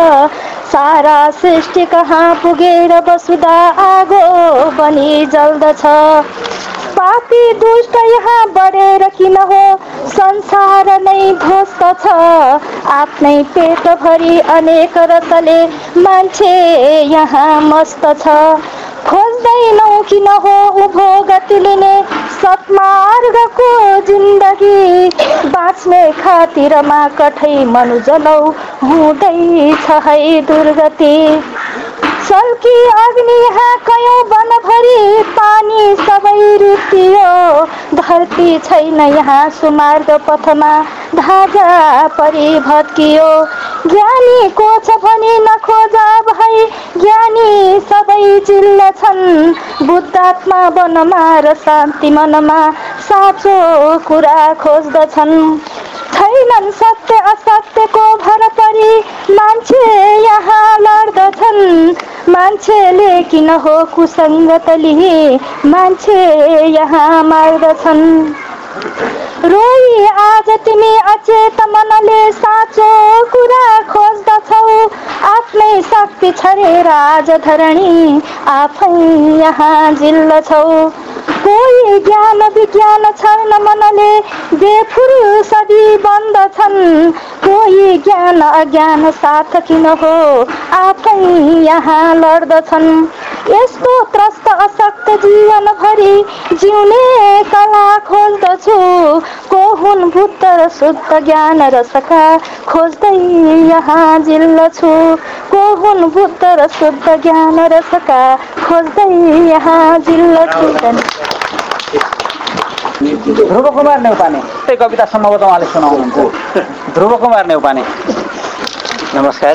सारा सृष्टि कहाँ पुगेर बसुदा आगो बनी जल्दछ पापी दुष्ट यहाँ बढेर किन हो संसार नै ध्वस्त छ आफ्नै पेट भरि अनेक रसले मान्छे यहाँ मस्त छ खोज्दैनौ किन हो उभो गति लिने सत्मार्गको जिन्दगी बाँच्ने खातिरमा कठै मनुजलौ हुँदैछ है दुर्गति सल्की अग्नि यहाँ कयौं वनभरि पानी सबै रुटियो धरती छैन यहाँ सुमार्ग पथमा धाजा परि भत्कियो ज्ञानी को छ भने नखोजा भाइ ज्ञानी सबै चिल्ल छन् बुद्धात्मा वनमा र शान्ति मनमा साँचो कुरा खोज्दछन् छैनन् सत्य असत्यको भर परि मान्छे यहाँ लड्दछन् मान्छेले किन हो कुसङ्गत लिई मान्छे यहाँ मार्दछन् रोई आज तिमी अचेत मनले साँचो कुरा खोज्दछौ आफ्नै शक्ति छरेर आज धरणी आफै यहाँ जिल्दछौ कोही ज्ञान विज्ञान छन् मनले बेफुर्सदी बन्दछन् कोही ज्ञान अज्ञान साथ किन हो आफै यहाँ लड्दछन् यस्तो त्रस्त अशक्त जीवन भरि जिउने कला खोज्दछु को हुन् भूत र शुद्ध ज्ञान रसका खोज्दै यहाँ जिल्दछु को हुन् भूत र शुद्ध ज्ञान रसका खोज्दै यहाँ जिल्दछु। ध्रुव कुमार नेउपाने त्यही कविता सम्भवतः उहाँले सुनाउनुहुन्छ। ध्रुव कुमार नेउपाने नमस्कार।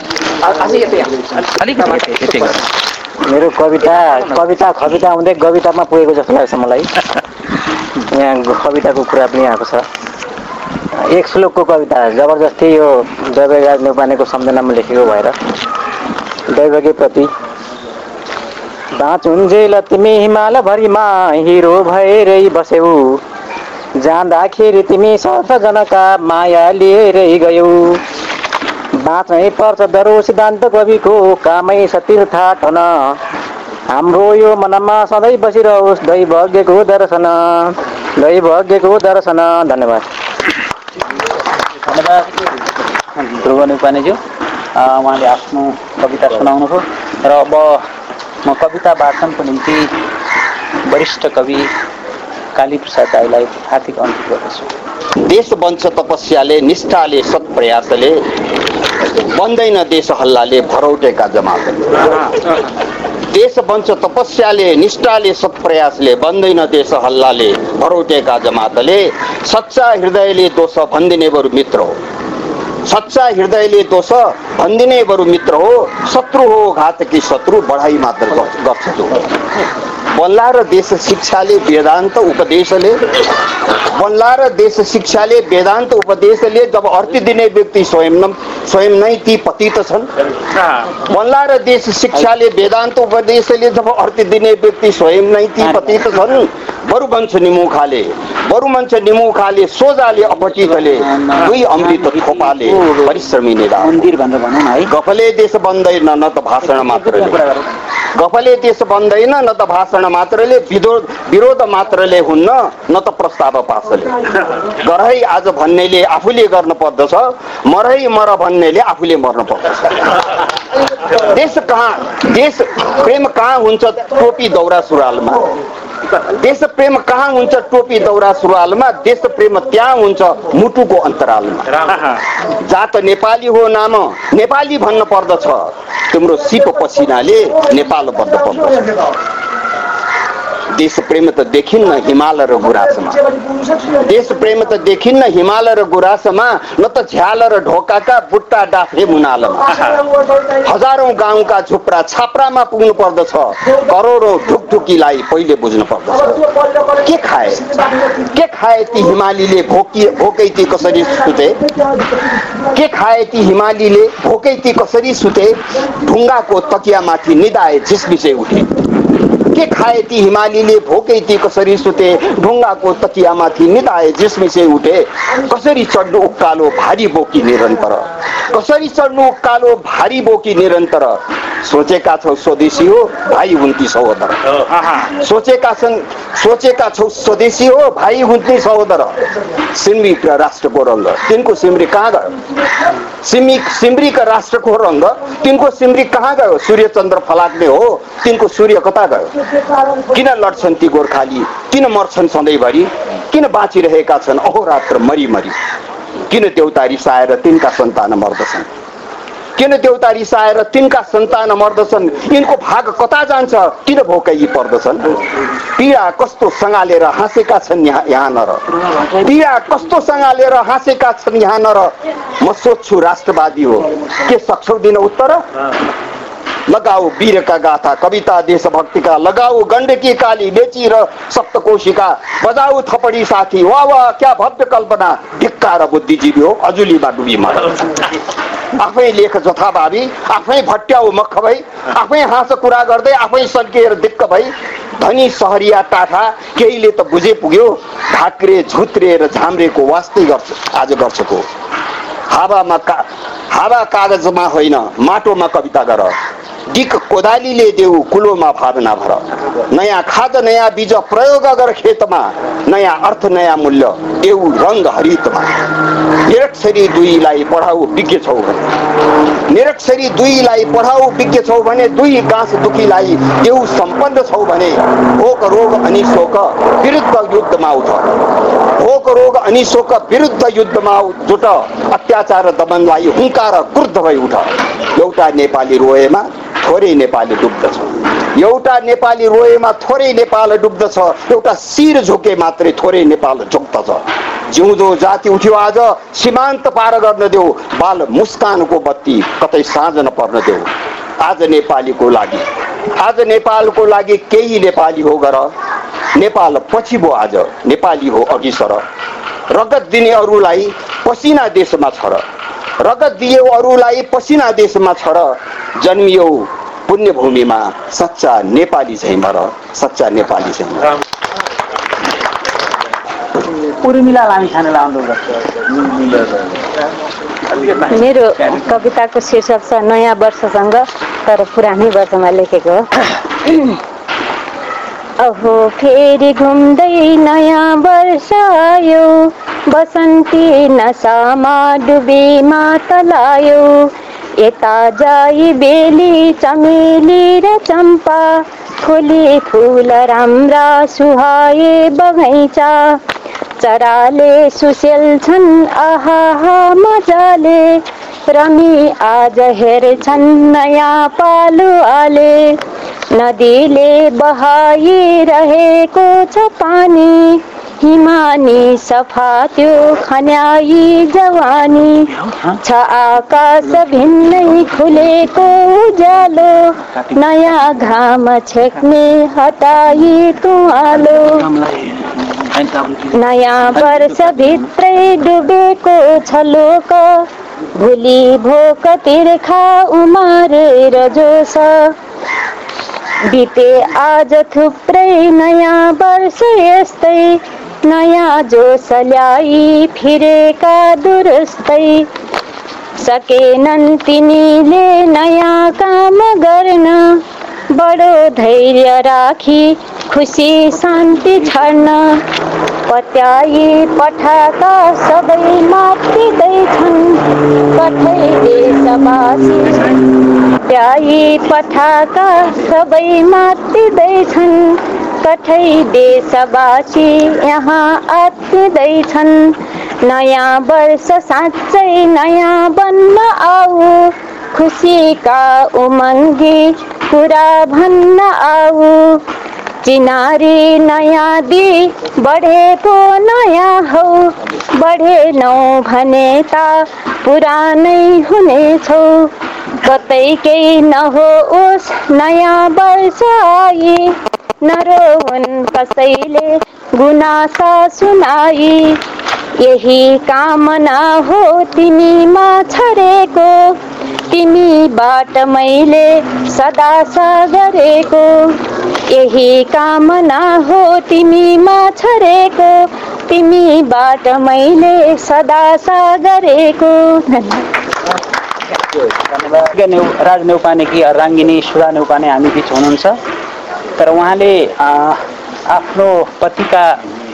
मेरो कविता कविता कविता हुँदै कवितामा पुगेको जस्तो लाग्छ मलाई। यहाँ कविताको कुरा पनि आएको छ। एक श्लोकको कविता जबरजस्ती यो दैवराज नेउपानेको सम्झनामा लेखेको भएर दैवज्ञ प्रति बाँचुन्जेल तिमी हिमाल भरिमा हिरो भएरै बस्यौ जाँदाखेरि तिमी सन्तजनका माया लिएरै गयौ बाँच्नै पर्छ दरो सिद्धान्त कविको कामै छ तीर्थाटन हाम्रो यो मनमा सधैँ बसिरहोस् दैवज्ञको दर्शन दैवज्ञको दर्शन। धन्यवाद। धन्यवाद ध्रुव न्यौपानेज्यू, उहाँले आफ्नो कविता सुनाउनुभयो र अब म कविता वाचनको निम्ति वरिष्ठ कवि कालीप्रसाद दाईलाई हार्दिक अनुरोध गर्दछु। देश बन्छ तपस्याले निष्ठाले सत्प्रयासले बन्दैन देश हल्लाले भरौटेका जमातले। देश बन्छ तपस्याले निष्ठाले सत्प्रयासले बन्दैन देश हल्लाले भरौटेका जमातले। सच्चा हृदयले दोष भनिदिने बरु मित्र हो, सच्चा हृदयले दोष भनिदिने बरु मित्र हो, शत्रु हो घातकी शत्रु बढाइ मात्र गर्छ जो। बल्ला र देश शिक्षाले वेदान्त उपदेशले बल्ला र देश शिक्षाले वेदान्त उपदेशले जब अर्थ दिने व्यक्ति स्वयं स्वयं नै ती पतित छन्। बल्ला र देश शिक्षाले वेदान्त उपदेशले जब अर्थ दिने व्यक्ति स्वयं नै ती पतित छन्। बरु बन्छ निमुखाले बरु बन्छ निमुखाले सोझाले अपचितले दुई अमृत थोपाले परिश्रमी नेता मन्दिर भनेर भनौँ न है। गफले देश बन्दैन न त भाषण मात्रले, गफले देश बन्दैन न त भाषण मात्रले, विरोध विरोध मात्रले हुन्न न त प्रस्ताव पासले। गरहै आज भन्नेले आफूले गर्न पर्दछ, मरै मर भन्नेले आफूले मर्न पर्दछ। देश कहाँ देश प्रेम कहाँ हुन्छ टोपी दौरा सुरुवालमा, देश प्रेम कहाँ हुन्छ टोपी दौरा सुरुवालमा, देश प्रेम त्यहाँ हुन्छ मुटुको अन्तरालमा। जात नेपाली हो नाम नेपाली भन्न पर्दछ, तिम्रो सिप पसिनाले नेपाल बन्द पर्दछ। देश प्रेम त देखिन्न हिमाल र गुराँसमा, देश प्रेम त देखिन्न हिमाल र गुराँसमा, न त झ्याल र ढोकाका बुट्टा डाफे मुनालमा। हजारौं गाउँका झुप्रा छाप्रामा पुग्नु पर्दछ, करोडौं ढुकढुकीलाई पहिले बुझ्नु पर्दछ। के खाए के खाए ती हिमालीले भोकी भोकै ती कसरी सुते, के खाए ती हिमालीले भोकै ती कसरी सुते, ढुङ्गाको तकियामाथि निदाए झिसमिसे उठे। के खाए ती हिमालीले भोकै ती कसरी सुते, ढुङ्गाको तकियामाथि निदाए झिसमिसे उठे। कसरी चढ्नु उकालो भारी बोकी निरन्तर, कसरी चढ्नु उकालो भारी बोकी निरन्तर। सोचेका छौ स्वदेशी हो भाइ हुन्ती सहोदर, सोचेका छन् सोचेका छौ स्वदेशी हो भाइ हुन्ती सहोदर। सिम्रिक राष्ट्रको रङ्ग तिनको सिम्री कहाँ गयो, सिमी सिम्रिक राष्ट्रको रङ्ग तिनको सिम्री कहाँ गयो। सूर्य चन्द्र फलाक्ने हो तिनको सूर्य कता गयो। किन लड्छन् ती गोर्खाली, किन मर्छन् सधैँभरि, किन बाँचिरहेका छन् अहोरात्र मरिमरि। किन देउता रिसाएर तिनका सन्तान मर्दछन्, किन देउता रिसाएर तिनका सन्तान मर्दछन्। यिनको भाग कता जान्छ, किन भोकै पर्दछन्। पीडा कस्तो सँगालेर हाँसेका छन् यहाँ यहाँ नर, पीडा कस्तो सँगालेर हाँसेका छन् यहाँ नर। म सोध्छु राष्ट्रवादी हो के सक्छौ दिन उत्तर। लगाऊ वीरका गाथा कविता देशभक्तिका, लगाऊ गण्डकी काली बेची र सप्तकोशिका, बजाऊ थपडी साथी वाह वाह क्या भव्य कल्पना। धिक्कार बुद्धिजीवी हो अजुलीमा डुबी मर। आफै लेख जथाभावी आफै भट्याउ मख भई, आफै हाँस कुरा गर्दै आफै सल्किएर दिक्क भई। धनी सहरिया टाठा केहीले त बुझे पुग्यो, ढाक्रे झुत्रे र झाम्रेको वास्तै गर्छ आज गर्छको। हावामा का हावा कागजमा होइन माटोमा कविता गर, दिक कोदालीले देऊ कुलोमा भावना भर। नयाँ खाद नयाँ बीज प्रयोग गर खेतमा, नयाँ अर्थ नयाँ मूल्य देऊ रङ्ग हरितमा। निरक्षरी दुईलाई पढाऊ विज्ञ छौ भने, निरक्षरी दुईलाई पढाऊ विज्ञ छौ भने, दुई गाँस दुखीलाई देऊ सम्पन्न छौ भने। भोक रोग अनि शोक विरुद्ध युद्धमा उठ, भोक रोग अनि शोक विरुद्ध युद्धमा जुट। अत्याचार दमनलाई हुङ्कार क्रुद्ध भई उठ। एउटा नेपाली रोएमा थोरै नेपाली डुब्दछ, एउटा नेपाली रोएमा थोरै नेपाल डुब्दछ। एउटा शिर झुके मात्रै थोरै नेपाल झुक्दछ। जिउँदो जाति उठ्यो आज सीमान्त पार गर्न देऊ, बाल मुस्कानको बत्ती कतै साँझ नपर्न देऊ। आज नेपालीको लागि आज नेपालको लागि केही नेपाली हो गर, नेपाल पछि भो आज नेपाली हो अघि सर। रगत दिने अरूलाई पसिना देशमा छर, रगत दियो अरूलाई पसिना देशमा छर। जन्मियौ पुण्यभूमिमा सच्चा नेपाली चाहिँ मर, सच्चा नेपाली चाहिँ मर। उर्मिला लामिछानेलाई अनुरोध गर्छु। मेरो कविताको शीर्षक छ नयाँ वर्षसँग तर पुरानै वर्षमा लेखेको हो। अहो फेरि घुम्दै नयाँ वर्ष आयो, बसन्ती नसामा डुबी मातलायो। यता जाई बेली चमेली र चम्पा, फुली फुल राम्रा सुहाए बगैँचा। चराले सुसेल्छन् आहा मजाले, रमी आज हेर्छन् नयाँ पालुवाले। नदीले बहाइरहेको छ पानी, हिमानी सफा त्यो खन्याई जवानी। छ आकाश भिन्नै खुलेको उज्यालो, नयाँ घाम छेक्ने हटाई तुवालो। नयाँ वर्ष भित्रै डुबेको छ लोक, भुली भोक तिर्खा उमारेर जोस। बिते आज थुप्रै नयाँ वर्ष यस्तै, नयाँ जोस ल्याई फिरेका दुरुस्तै। सकेनन् तिनीले नयाँ काम गर्न, बडो धैर्य राखी खुसी शान्ति छर्न। पत्याई पठाका सबै मातिँदैछन्, कठै देशवासी। पत्याई पठाका सबै मातिँदैछन्, कठै देशवासी यहाँ आत्तिँदैछन्। नयाँ वर्ष साँच्चै नयाँ बन्न आऊ, खुसीका उमङ्गी कुरा भन्न आऊ। चिनारी नयाँ दी बढेको नयाँ हौ, बढेनौ भने त पुरानै हुनेछौ। कतै केही नहोस् नयाँ वर्ष आई, नरोउन् कसैले गुनासा सुनाई। यही कामना हो तिमीमा छरेको, तिमीबाट मैले सदा सा गरेको। यही कामना हो तिमीमा छरेको, तिमीबाट मैले सदा सा गरेको। राज नेउपानेकी अर्धाङ्गिनी सुधा नेउपाने हामी बिच हुनुहुन्छ, तर उहाँले आफ्नो पतिका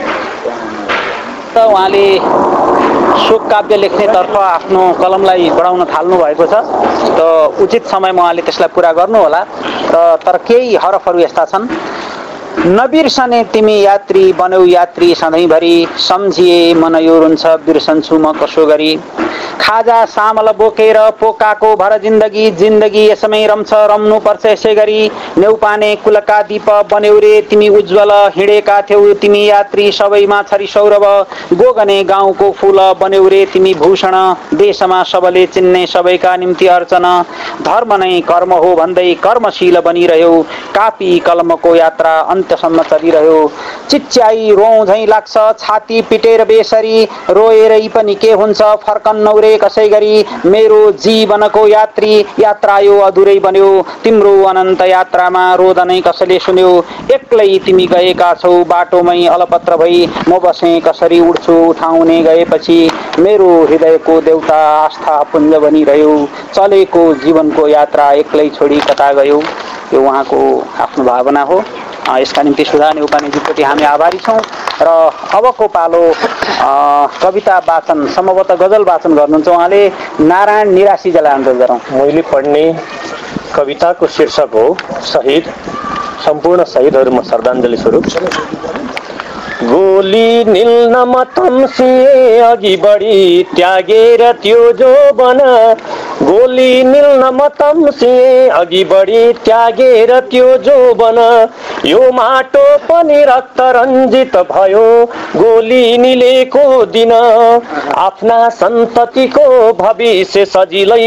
त उहाँले शोक काव्य लेख्नेतर्फ आफ्नो कलमलाई बढाउन थाल्नु भएको छ। त उचित समयमा उहाँले त्यसलाई पुरा गर्नुहोला। र तर केही हरफहरू यस्ता छन्। नबिर्सने तिमी यात्री बन्यौ यात्री सधैँभरि, सम्झिए मन यो रुन्छ बिर्सन्छु म कसो गरी। खाजा सामल बोकेर पोकाको भर जिन्दगी, जिन्दगी यसमै रम्छ रम्नु पर्छ यसै गरी। नेउपाने कुलका दीप बन्यौ रे तिमी उज्जवल, हिँडेका थियौ तिमी यात्री सबैमा छरी सौरभ। गोगने गाउँको फुल बन्यौ रे तिमी भूषण, देशमा सबले चिन्ने सबैका निम्ति अर्चना। धर्म नै कर्म हो भन्दै कर्मशील बनिरह्यौ, कापी कलमको यात्रा अन्त्यसम्म चलिरह्यो। चिच्याई रोउ झैँ लाग्छ छाती पिटेर बेसरी, रोएरै पनि के हुन्छ फर्कन्नौ रे कसै गरी। मेरो जीवनको यात्री यात्रा यो अधुरै बन्यो, तिम्रो अनन्त यात्रामा रोदनै कसैले सुन्यो। एक्लै तिमी गएका छौ बाटोमै अलपत्र भई, म बसेँ कसरी उड्छु उठाउने गएपछि। मेरो हृदयको देउता आस्था पुञ्ज बनिरह्यो, चलेको जीवनको यात्रा एक्लै छोडी कता गयो। यो उहाँको आफ्नो भावना हो। यसका निम्ति सुधा नेउपानेजीप्रति हामी आभारी छौँ। र अबको पालो कविता वाचन, सम्भवतः गजल वाचन गर्नुहुन्छ उहाँले नारायण निरासीजीलाई अनुरोध गरौँ। मैले पढ्ने कविताको शीर्षक हो शहीद। सम्पूर्ण शहीदहरूमा श्रद्धाञ्जली स्वरूप। गोली निल्न म तम्सिए अघि बढी, त्यागेर त्यो जो बन। गोली निल्न म तम्सिए अघि बढी, त्यागेर त्यो जो बन। यो माटो पनि रक्त रञ्जित भयो, गोली निलेको दिन। आफ्ना सन्ततिको भविष्य सजिलै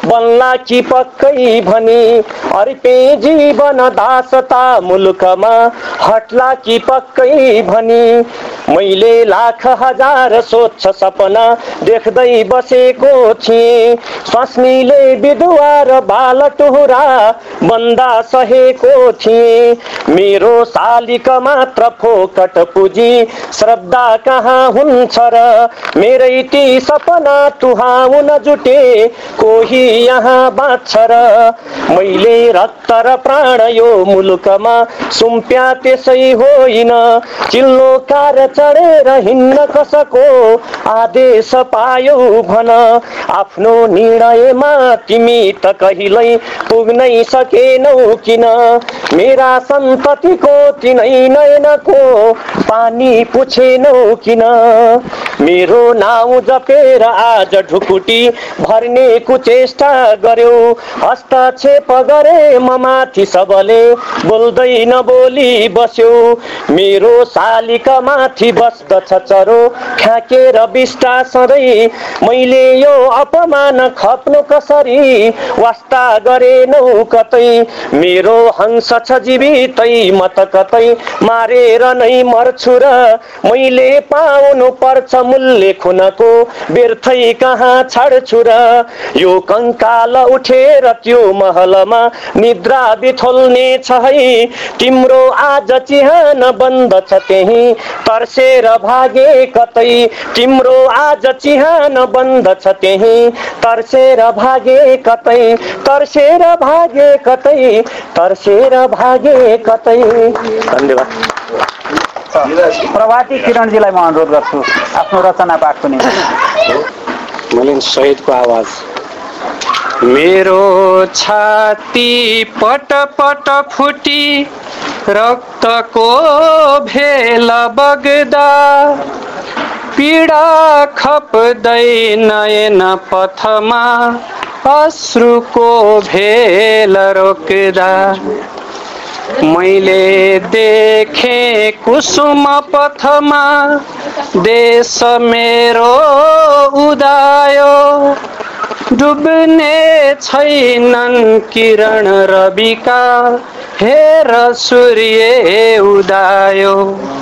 बन्ला कि पक्कै भनी अर्पे जीवन दासता मुलुकमा हट्ला कि पक्कै भनी मैले लाख हजार सोच सपना देख्दै बसेको थिएँ स्वास्नीले विधवा र बाल टुहुरा बन्दा सहेको थिएँ मेरो सालिका मात्र फोकट पुजी श्रद्धा कहाँ हुन्छ र मेरै ती सपना तुहाउन जुटे कोही यहाँ बाँच्छ र मैले रक्त र प्राण यो मुलुकमा सुम्प्या त्यसै होइन चिल्लो कार चढेर हिँड्न कसको आदेश पायौ भन आफ्नो निर्णयमा तिमी त कहिल्यै पुग्नै सकेनौ किन मेरा सन्ततिको तिनै नयनको पानी पुछेनौ किन मेरो नाउँ जपेर आज ढुकुटी भर्ने कुचेष्टा गर्यौ हस्तक्षेप गरे म माथि सबले बोल्दै नबोली बस्यौ मेरो सालिका माथि बस्दछ चरो ख्याकेर बिस्टा सधैँ मैले यो अपमान खप्नु कसरी वास्ता गरेनौ कतै मेरो हंस छ जीवितै म त कतै मारेर नै मर्छु र मैले पाउनु पर्छ मूल्य खुनको व्यर्थै कहाँ छाड्छु र यो कंकाल उठेर त्यो महलमा निद्रा बिथोल्ने छ है तिम्रो आज चिहान बन्द छ त्यही तर्सेर भागे कतै तिम्रो आज चिहान बन्द छ त्यही तर्सेर भागे कतै तर्सेर भागे कतै तर्सेर भागे कतै। धन्यवाद। प्रभाती किरणजीलाई म अनुरोध गर्छु आफ्नो रचना पाठको निम्ति। मैले शहीदको आवाज मेरो छाती पट पट फुटी रक्तको भेल बग्दा पीडा खप्दै नयन पथमा अश्रुको भेल रोक्दा मैले देखे कुसुम पथमा देश मेरो उदायो डुब्ने छैनन् किरण रविका हेर सूर्य उदायो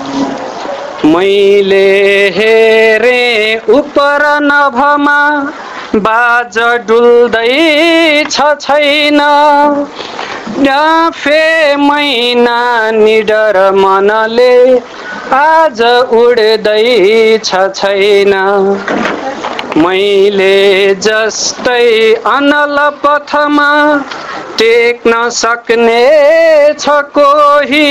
मैले हेरे उपर नभमा बाज डुल्दै छ छैन डाँफे मैना निडर मनले आज उड्दै छ छैन मैले जस्तै अनल पथमा टेक्न सक्ने छ कोही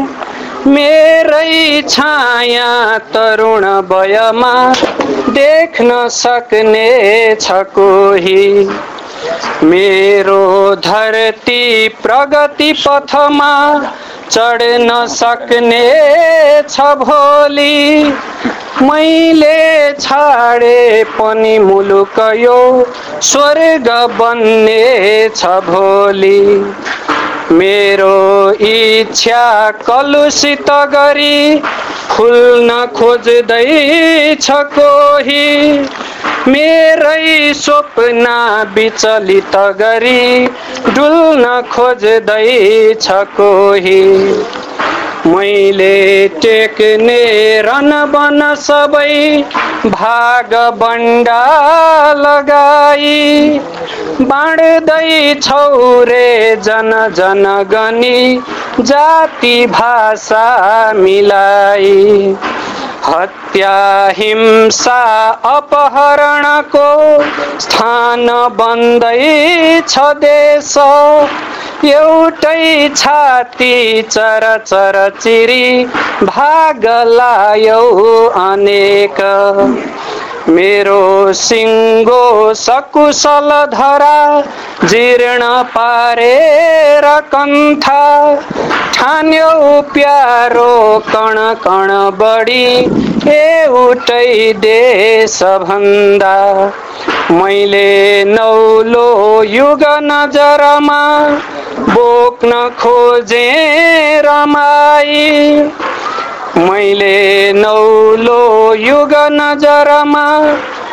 मेरै छाया तरुण वयमा देख्न सक्ने छ कोही मेरो धरती प्रगति पथमा चढ्न सक्ने छ भोलि मैले छाडे पनि मुलुक यो स्वर्ग बन्ने छ भोलि मेरो इच्छा कलुषित गरी फुल्न खोज्दै छ कोही मेरै स्वप्न विचलित गरी डुल्न खोज्दै छ कोही मैले टेक्ने रनवन सबै भाग बन्डा लगाई बाँड्दै छौरे जन जन गनी जाति भाषा मिलाई हत्या हिंसा अपहरणको स्थान बन्दै छ देश एउटै छाती चर चर चिरी भाग लायौ अनेक मेरो सिंगो सकुशल धरा जीर्ण पारेर कन्था ठान्यौ प्यारो कण कण बढी एउटै देश भन्दा मैले नौलो युग नजरमा बोक्न खोजे रमाई मैले नौलो युग नजरमा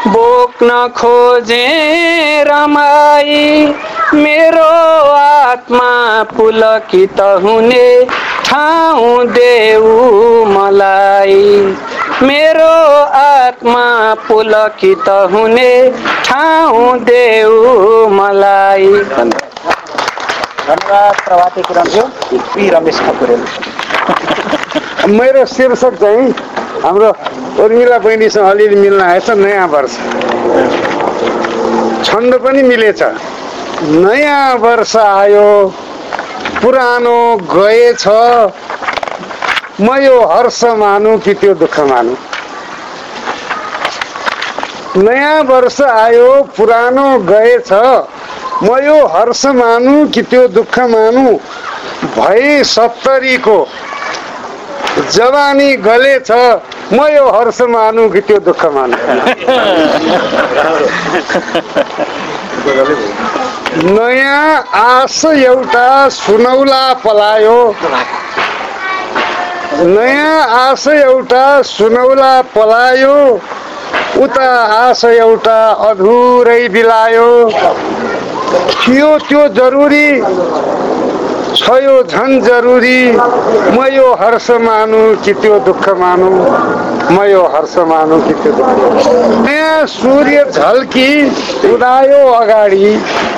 बोक्न खोजे रमाई मेरो आत्मा पुलकित हुने ठाउँ देऊ मलाई मेरो आत्मा पुलकित हुने ठाउँ देऊ मलाई। धन्यवाद प्रभाती किरणज्यू। पी रमेश खकुरेल। मेरो शीर्षक चाहिँ हाम्रो उर्मिला बहिनीसँग अलिअलि मिल्न आएछ। नयाँ वर्ष छन्द पनि मिलेछ। नयाँ वर्ष आयो पुरानो गएछ म यो हर्ष मानु कि त्यो दुःख मानु। नयाँ वर्ष आयो पुरानो गएछ म यो हर्ष मानु कि त्यो दुःख मानु। भई सत्तरीको जवानी गलेछ म यो हर्ष मानु कि त्यो दुःख मानु। नयाँ आश एउटा सुनौला पलायो नयाँ आश एउटा सुनौला पलायो उता आश एउटा अधुरै बिलायो। थियो त्यो जरुरी छ यो झन् जरुरी म यो हर्ष मानु कि त्यो दुःख मानु। म यो हर्ष मानु कि त्यो दुःख। नयाँ सूर्य झल्की उदायो अगाडि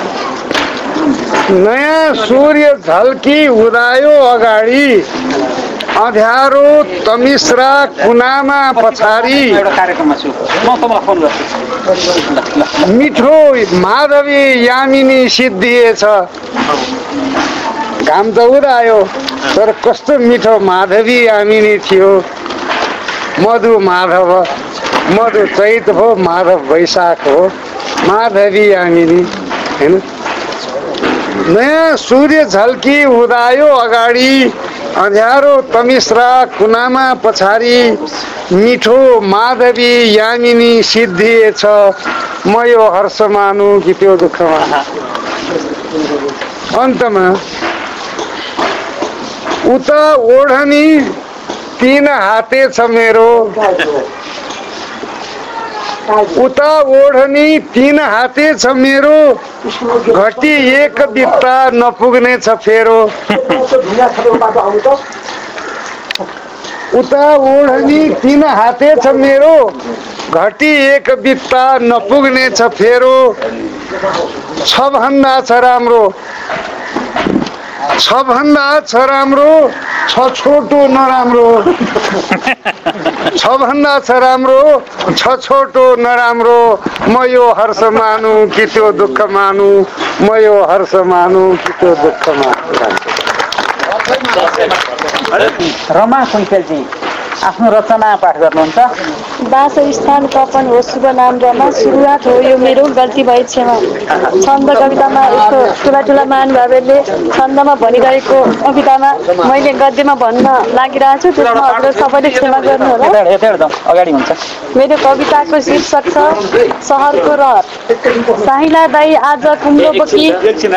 नयाँ सूर्य झल्की उदायो अगाडि अँध्यारो तमिस्रा कुनामा पछाडि मिठो माधवी यामिनी सिद्धिएछ। घाम त उदायो तर कस्तो मिठो माधवी यामिनी थियो। मधु माधव मधु चैत हो माधव वैशाख हो माधवी यामिनी हैन। नयाँ सूर्य झल्की उदायो अगाडि अँध्यारो तमिस्रा कुनामा पछाडि मिठो माधवी यामिनी सिद्धिएछ म यो हर्ष मानु कि त्यो दुःख मानु। अन्तमा उता ओढनी तीन हाते छ मेरो उता ओढनी तीन हाते छ मेरो घटी एक बित्ता नपुग्ने छ फेरो। उता ओढनी तीन हाते छ मेरो घटी एक बित्ता नपुग्ने छ फेरो। छ भन्दा छ राम्रो छ भन्दा छ राम्रो छ छोटो नराम्रो। छ भन्दा छ राम्रो छ छोटो नराम्रो म यो हर्ष मानु कि त्यो दुःख मानु। म यो हर्ष मानु कि त्यो दुःख मानु। रमा सैखेलजी आफ्नो रचना पाठ गर्नुहुन्छ। वासस्थान कपन हो शुभ नाम रमा सुरुवात हो यो मेरो गल्ती भए क्षमा। छन्द कवितामा यस्तो ठुला ठुला महानुभावहरूले छन्दमा भनिरहेको कवितामा मैले गद्यमा भन्न लागिरहेको छु त्यसमा हजुर सबैले क्षमा गर्नु होला। अगाडि हुन्छ। मेरो कविताको शीर्षक छ सहरको रहर। साहिला दाई आज कुम्लो बोकी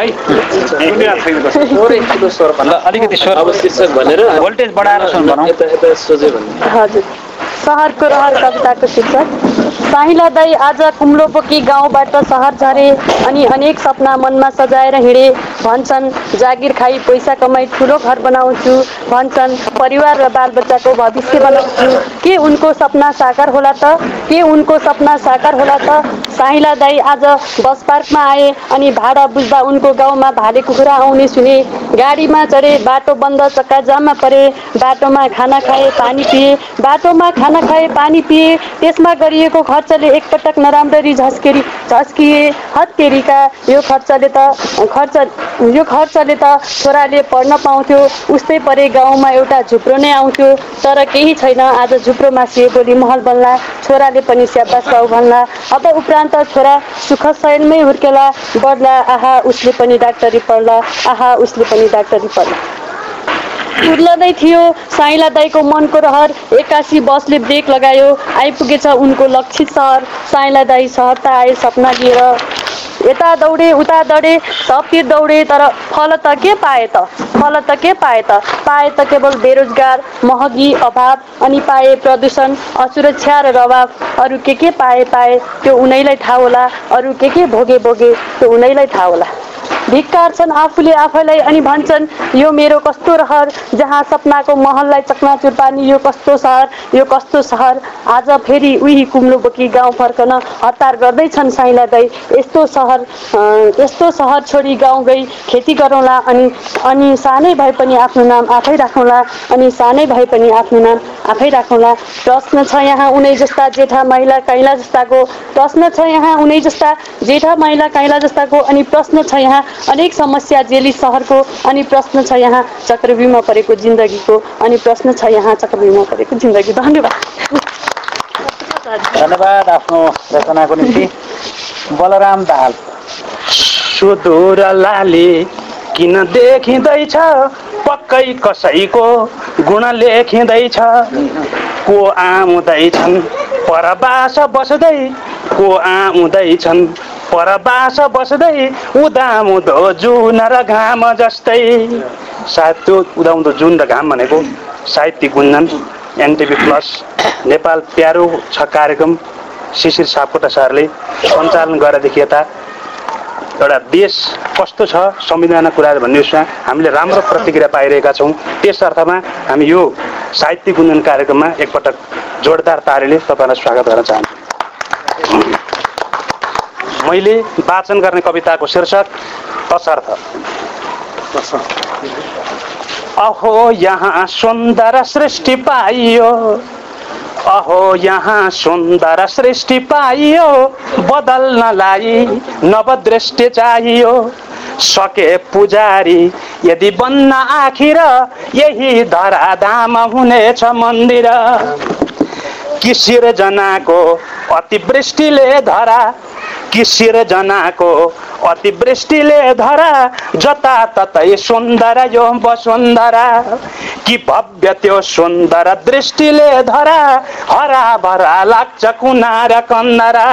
अलिकति स्वर भनेर भोल्टेज बढाएर सुन बनाऊ। हजुर सहरको रहर कविताको शीर्षक। साहिला दाई आज कुम्लो बोकी गाउँबाट सहर झरे अनि अनेक सपना मनमा सजाएर हिँडे। भन्छन् जागिर खाई पैसा कमाई ठुलो घर बनाउँछु भन्छन् परिवार र बालबच्चाको भविष्य बनाउँछु। के उनको सपना साकार होला त के उनको सपना साकार होला त। साहिला दाई आज बस पार्कमा आए अनि भाडा बुझ्दा उनको गाउँमा भाले कुखुरा आउने सुने। गाडीमा चढे बाटो बन्द चक्का जाममा परे बाटोमा खाना खाए पानी पिए बाटोमा खाना खाए पानी पिए त्यसमा गरिएको खर्चले एकपटक नराम्ररी झस्केरी झस्किए। हत्तेरीका यो खर्चले त खर्च यो खर्चले त छोराले पढ्न पाउँथ्यो उस्तै परे गाउँमा एउटा झुप्रो नै आउँथ्यो तर केही छैन आज झुप्रो मासिए भोलि महल बन्ला छोराले पनि स्याबास बाउ भन्ला। अब उपरान्त छोरा सुख शयनमै हुर्केला बढ्ला आहा उसले पनि डाक्टरी पढ्ला आहा उसले पनि डाक्टरी पढ्ला। उर्लदै थियो साइला दाईको मनको रहर एक्कासी बसले ब्रेक लगायो आइपुगेछ उनको लक्षित सहर। साइला दाई सहर त आए सपना लिएर यता दौडे उता दौडे सबतिर दौडे तर फल त के पाए त फल त के पाए त पाए त केवल बेरोजगार महँगी अभाव अनि पाए प्रदूषण असुरक्षा र अभाव अरू के के पाए पाए त्यो उनैलाई थाहा होला अरू के के भोगे भोगे त्यो उनैलाई थाहा होला धिक्कार छन् आफूले आफैलाई अनि भन्छन् यो मेरो कस्तो रहर जहाँ सपनाको महललाई चकनाचुर पार्ने यो कस्तो सहर यो कस्तो सहर आज फेरि उही कुम्लो बोकी गाउँ फर्कन हतार गर्दैछन् साइला दाई यस्तो सहर यस्तो सहर छोडी गाउँ गई खेती गरौँला अनि अनि सानै भए पनि आफ्नो नाम आफै राखौँला अनि सानै भए पनि आफ्नो नाम आफै राखौँला प्रश्न छ यहाँ उनै जस्ता जेठा महिला काइला जस्ताको प्रश्न छ यहाँ उनै जस्ता जेठा महिला काइला जस्ताको अनि प्रश्न छ यहाँ अनेक समस्या जेली सहरको अनि प्रश्न छ यहाँ चक्रव्यूहमा परेको जिन्दगीको अनि प्रश्न छ यहाँ चक्रव्यूहमा परेको जिन्दगी। धन्यवाद धन्यवाद आफ्नो रचनाको निम्ति। बलराम दाहाल। सुदूर लाली किन देखिँदैछ पक्कै कसैको गुण लेखिँदैछ को आउँदैछन् परबास बस्दै को आउँदैछन् परबास बस्दै उदाउँदो जुन र घाम जस्तै। सायद त्यो उदाउँदो जुन र घाम भनेको साहित्यिक गुन्जन एनटिभी प्लस नेपाल प्यारो छ कार्यक्रम शिशिर सापकोटा सरले सञ्चालन गरेदेखि यता एउटा देश कस्तो छ संविधानमा कुरा भन्ने विषयमा हामीले राम्रो प्रतिक्रिया पाइरहेका छौँ। त्यस अर्थमा हामी यो साहित्यिक गुन्जन कार्यक्रममा एकपटक जोडदार तालीले तपाईँलाई स्वागत गर्न चाहन्छु। मैले वाचन गर्ने कविताको शीर्षक तसर्थ। अहो यहाँ सुन्दर सृष्टि पाइयो अहो यहाँ सुन्दर सृष्टि पाइयो बदल्नलाई नवदृष्टि चाहियो सके पुजारी यदि बन्न आखिर यही धराधाम हुनेछ मन्दिर कि सिर्जनाको अतिवृष्टिले धरा कि सिर्जनाको अतिवृष्टिले धरा जताततै सुन्दर यो वसुन्धरा कि भव्य त्यो सुन्दर दृष्टिले धरा हरा भरा लाग्छ कुना र कन्दरा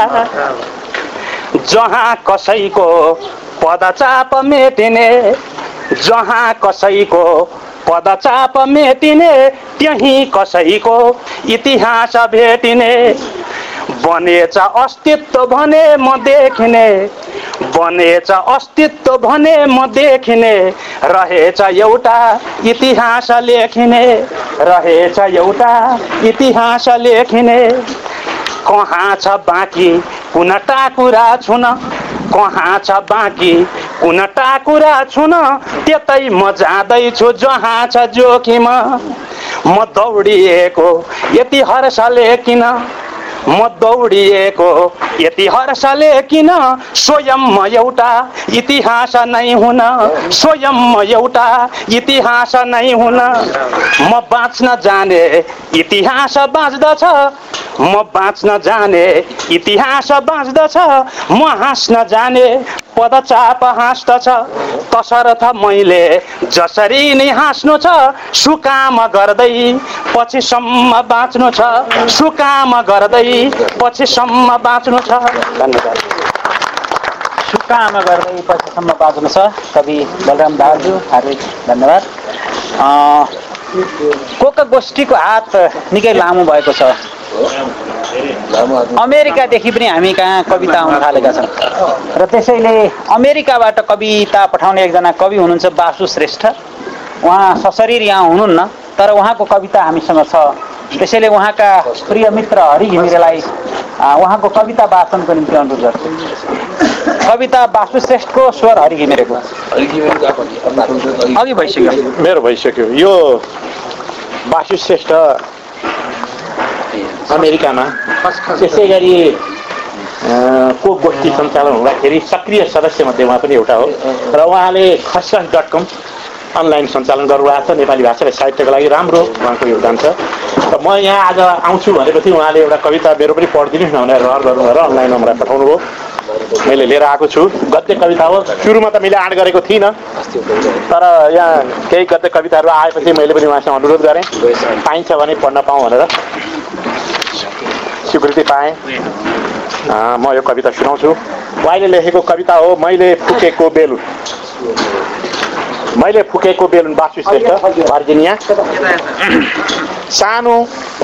जहाँ कसैको पदचाप मेटिने जहाँ कसैको पदचाप मेटिने त्यही कसैको इतिहास भेटिने बनेछ अस्तित्व भने म देखिने बनेछ अस्तित्व भने म देखिने रहेछ एउटा इतिहास लेखिने रहेछ एउटा इतिहास लेखिने कहाँ छ बाँकी कुन टाकुरा छुन कहाँ छ बाँकी कुन टाकुरा छुन त्यतै म जाँदैछु जहाँ छ जोखिम म दौडिएको यति हर्षले किन म दौडिएको यति हर्षले किन स्वयं म एउटा इतिहास नै हुन स्वयं म एउटा इतिहास नै हुन म बाँच्न जाने इतिहास बाँच्दछ म बाँच्न जाने इतिहास बाँच्दछ म हाँस्न जाने पदचाप हाँस्दछ तसर्थ मैले जसरी नै हाँस्नु छ सुकाम गर्दै पछिसम्म बाँच्नु छ सुकाम गर्दै पछिसम्म बाँच्नु छ। धन्यवाद। सुकाम गर्दै पछिसम्म बाँच्नु छ कवि बलराम दाहालज्यू हार्दिक धन्यवाद। कोका गोष्ठीको हात निकै लामो भएको छ। अमेरिकादेखि पनि हामी कहाँ कविता आउन थालेका छन् र त्यसैले अमेरिकाबाट कविता पठाउने एकजना कवि हुनुहुन्छ बासु श्रेष्ठ। उहाँ सशरीर यहाँ हुनुहुन्न तर उहाँको कविता हामीसँग छ। त्यसैले उहाँका प्रिय मित्र हरि घिमिरेलाई उहाँको कविता वाचनको निम्ति अनुरोध गर्छु। कविता बासु श्रेष्ठको स्वर हरि घिमिरेको अघि भइसक्यो मेरो भइसक्यो। यो बासु श्रेष्ठ अमेरिकामा त्यसै गरी को गोष्ठी सञ्चालन हुँदाखेरि सक्रिय सदस्य मध्ये उहाँ पनि एउटा हो र उहाँले खसखस डट कम अनलाइन सञ्चालन गर्नुभएको छ। नेपाली भाषा र साहित्यको लागि राम्रो उहाँको योगदान छ। र म यहाँ आज आउँछु भनेपछि उहाँले एउटा कविता मेरो पनि पढिदिनुहोस् न भनेर रहर गर्नु भएर अनलाइनमा मलाई पठाउनु भयो। मैले लिएर आएको छु। गद्य कविता हो। सुरुमा त मैले आँट गरेको थिइनँ तर यहाँ केही गद्य कविताहरू आएपछि मैले पनि उहाँसँग अनुरोध गरेँ पाइन्छ भने पढ्न पाऊँ भनेर। स्वीकृति पाएँ। म यो कविता सुनाउँछु। उहाँले लेखेको कविता हो मैले फुकेको बेलुन। मैले फुकेको बेलुन, बासु श्रेष्ठ, भर्जिनिया। सानो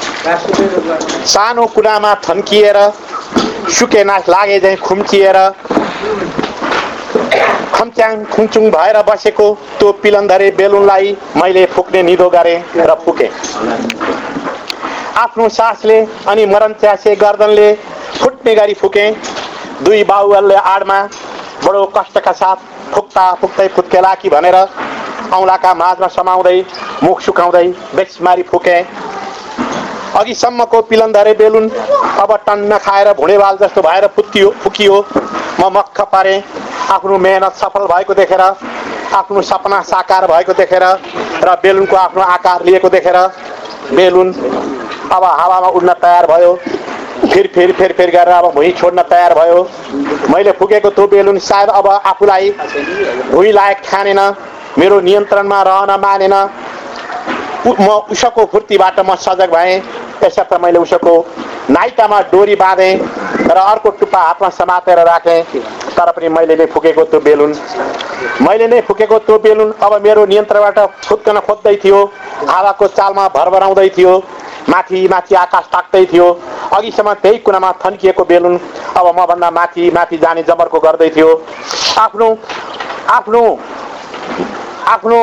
सानो कुनामा थन्किएर सुके नाच लागे झैँ खुम्चिएर खम्च्याङ खुङचुङ भएर बसेको त्यो पिलन्धरे बेलुनलाई मैले फुक्ने निधो गरेँ र फुकेँ। आफ्नो सासले अनि मरण च्यासे गर्दनले फुट्ने गरी फुकेँ। दुई बाहुहरूले आडमा बडो कष्टका साथ फुक्ता फुक्दै फुत्केला कि भनेर औँलाका माझमा समाउँदै मुख सुकाउँदै बेचमारी फुकेँ। अघिसम्मको पिलन्धरे बेलुन अब टन्न खाएर भुँडेवाल जस्तो भएर फुत्कियो फुकियो। म मक्ख पारेँ। आफ्नो मेहनत सफल भएको देखेर, आफ्नो सपना साकार भएको देखेर र बेलुनको आफ्नो आकार लिएको देखेर बेलुन अब हावामा उड्न तयार भयो। फेरि फेरि फेरि फेरि गरेर अब भुइँ छोड्न तयार भयो। मैले फुकेको त्यो बेलुन सायद अब आफूलाई भुइँ लायक ठानेन, मेरो नियन्त्रणमा रहन मानेन। म उसको फुर्तीबाट म सजग भएँ। यसर्थ मैले उसको नाइकामा डोरी बाँधेँ र अर्को टुप्पा हातमा समातेर राखेँ। तर पनि मैले नै फुकेको त्यो बेलुन मैले नै फुकेको त्यो बेलुन अब मेरो नियन्त्रणबाट फुत्कन खोज्दै थियो। हावाको चालमा भरभराउँदै थियो। माथि माथि आकाश ताक्दै थियो। अघिसम्म त्यही कुनामा थन्किएको बेलुन अब मभन्दा माथि माथि जाने जमर्को गर्दै थियो। आफ्नो आफ्नो आफ्नो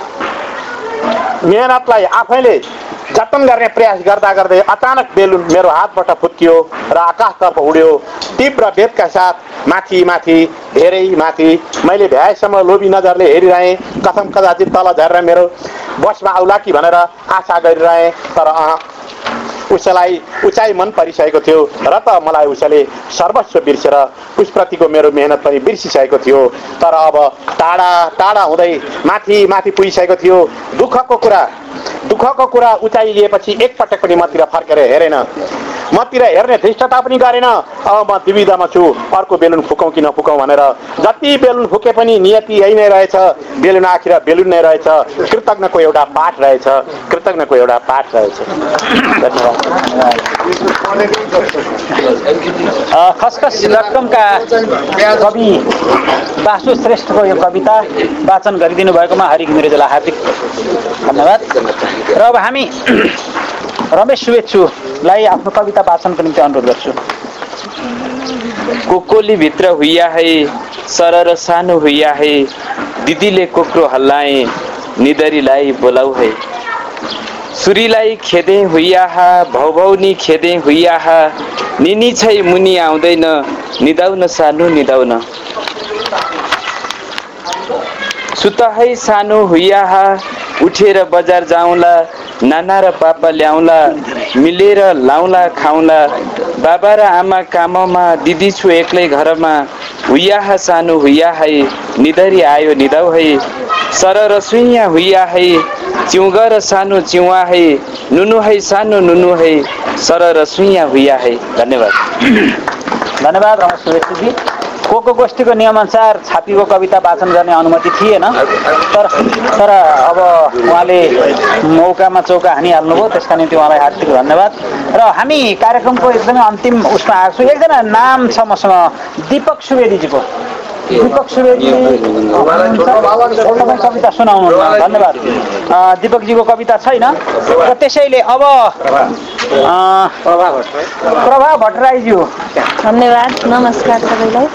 मेहनतलाई आफैले जतन गर्ने प्रयास गर्दा गर्दै अचानक बेलुन मेरो हातबाट फुत्कियो र आकाशतर्फ उड्यो तीव्र वेगका साथ माथि माथि धेरै माथि। मैले भ्याएसम्म लोभी नजरले हेरिरहेँ। कसम कदाचित तल झरेर मेरो बसमा आउला कि भनेर आशा गरिरहेँ। तर अह उसलाई उचाइ मन परिसकेको थियो र त मलाई उसले सर्वस्व बिर्सेर उसप्रतिको मेरो मेहनत पनि बिर्सिसकेको थियो। तर अब टाढा टाढा हुँदै माथि माथि पुगिसकेको थियो। दुःखको कुरा दुःखको कुरा उचाइ लिएपछि एकपटक पनि मतिर फर्केर हेरेन, मतिर हेर्ने धृष्टता पनि गरेन। अब म दुविधामा छु अर्को बेलुन फुकौँ कि नफुकौँ भनेर। जति बेलुन फुके पनि नियति यही नै रहेछ। बेलुन आखिर बेलुन नै रहेछ। कृतज्ञको एउटा पाठ रहेछ। कृतज्ञको एउटा पाठ रहेछ। खसखस डट कमका कवि बासु श्रेष्ठको यो कविता वाचन गरिदिनु भएकोमा हरि घिमिरेज्यूलाई हार्दिक धन्यवाद। र अब हामी रमेश शुभेच्छुलाई आफ्नो कविता वाचनको निम्ति अनुरोध गर्छु। कोकोली भित्र हुइया है सरर सानो हुइया है दिदीले कोक्रो हल्लाए निदरीलाई बोलाउ है सुरीलाई खेदे हुइया हा भौभौनी खेदे हुइया हा निनी छै मुनि आउँदैन निदाउन सानो निदाउन सुत है सानो हुइया हा उठेर बजार जाउँला नाना र पापा ल्याउला मिलेर लाउला खाउला बाबा र आमा काममा दिदी छु एक्लै घरमा हुइया हा सानो हुइया है निधरी आयो निदाउ है सर र सुइया हुइया है चिउग र सानो चिउवा है नुनु है सानो नुनु है सर र सुइया हुइया है। धन्यवाद। धन्यवाद रमेश शुभेच्छुजी। कोको गोष्ठीको नियमअनुसार छापिएको कविता वाचन गर्ने अनुमति थिएन, तर तर अब उहाँले मौकामा चौका हानिहाल्नुभयो, त्यसका निम्ति उहाँलाई हार्दिक धन्यवाद। र हामी कार्यक्रमको एकदमै अन्तिम उसमा आएको छु। एकजना नाम छ मसँग, दीपक सुवेदीजीको। दीपक सुवेदी कविता सुनाउनु। धन्यवाद। दीपकजीको कविता छैन र त्यसैले अब प्रभा भट्टराईज्यू। धन्यवाद। नमस्कार सबैलाई।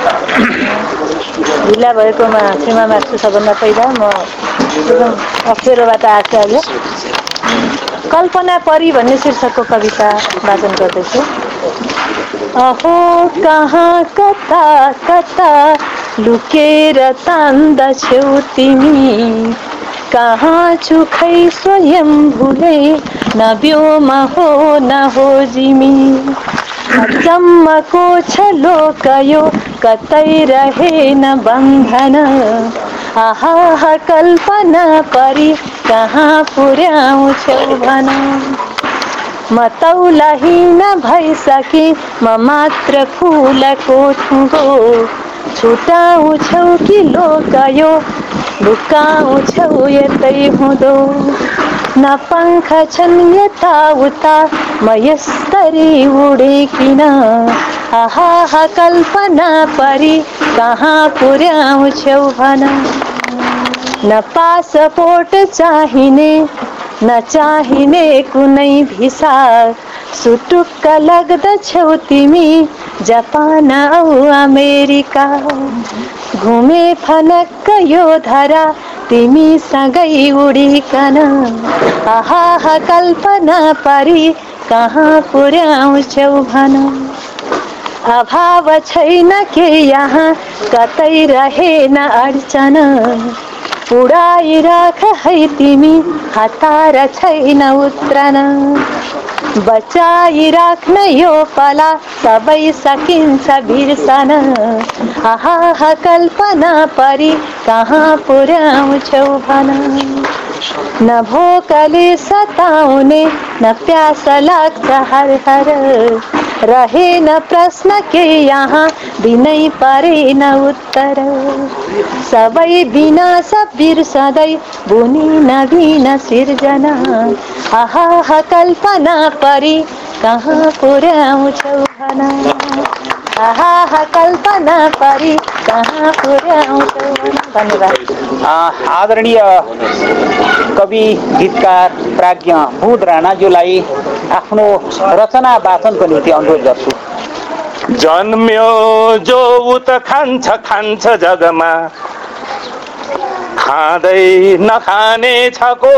ढिला भएकोमा क्षमा माग्छु। सबभन्दा पहिला म एकदम अप्ठ्यारोबाट आएको आज कल्पना परी भन्ने शीर्षकको कविता वाचन गर्दैछु। अहो कहाँ कता कता लुकेर तान्दछौ तिमी कहाँ छु खै स्वयं भुले न ब्योमा हो न हो जिमी जम्मको छ लोकयो कतै रहेन बन्धन आहा कल्पना परी कहाँ पुर्याउँछौ भन म तौलहीन भइसके म मात्र फुलको ठुङ्गो छुटाउँछौ कि लोकयो लुकाउँछौ यतै हुँदो न पङ्ख छन् यताउता म यस्तै परी उडेकिन आहा कल्पना परी कहाँ पुर्याउँछौ भन न पासपोर्ट चाहिने न चाहिने कुनै भिसा सुटुक्क लाग्दछौ तिमी जापान औ अमेरिका घुमे फनक्क यो धरा तिमी सँगै उडिकन आहा कल्पना परी कहाँ पुर्याउँछौ भन अभाव छैन के यहाँ कतै रहेन अडचन उडाइराख है तिमी हतार छैन उत्रन बचाइराख्न यो पला सबै सकिन्छ बिर्सन आहा कल्पना परी कहाँ पुर्याउँछौ भन न भोकले सताउने न प्यास लाग्छ हर हर रहेन प्रश्न के यहाँ दिनै परेन उत्तर सबै विनाश बिर्सदै बुनी नवीन सिर्जना आहा कल्पना परी कहाँ पुर्याउँछौ भन आहा कल्पना परी कहाँ पुर्याउँछौ भन। धन्यवाद। आदरणीय कवि गीतकार प्राज्ञ बुध राणाज्यूलाई आफ्नो रचना वाचनको निम्ति अनुरोध गर्छु। जन्म्यो जो उत खान्छ खान्छ जगमा खाँदै नखाने छको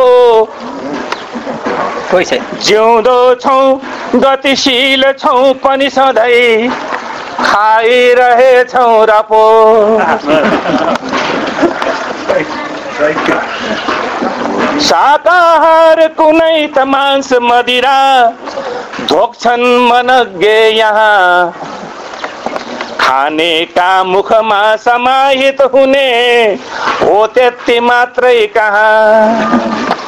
जिउँदो छौँ गतिशील छौँ पनि सधैँ खाइरहेछौँ र पो शाकाहार कुनै त मांस मदिरा धोक्छन् मनज्ञ यहाँ खानेका मुखमा समाहित हुने हो त्यति मात्रै कहाँ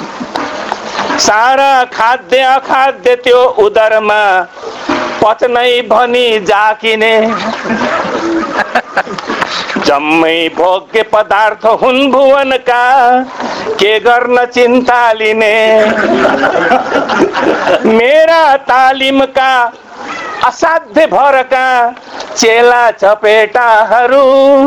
सारा खाद्य अखाद्य त्यो उदरमा पच्नै भनी जाकिने जम्मै भोग्य पदार्थ हुन् भुवनका के गर्न चिन्ता लिने मेरा तालिमका असाध्य भरका चेला चपेटाहरू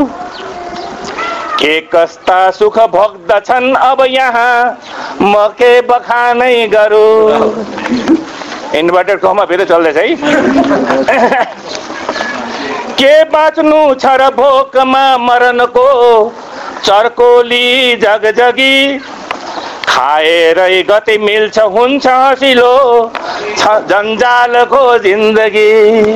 के कस्ता सुख भोग्दछन् अब यहाँ म के बखानै गरौँ। इन्भर्टेड कमा फेरि चल्दैछ है। के बाँच्नु छ र भोकमा मरनको चर्कोली जगजगी खाएरै गति मिल्छ हुन्छ हसिलो जन्जालको जिन्दगी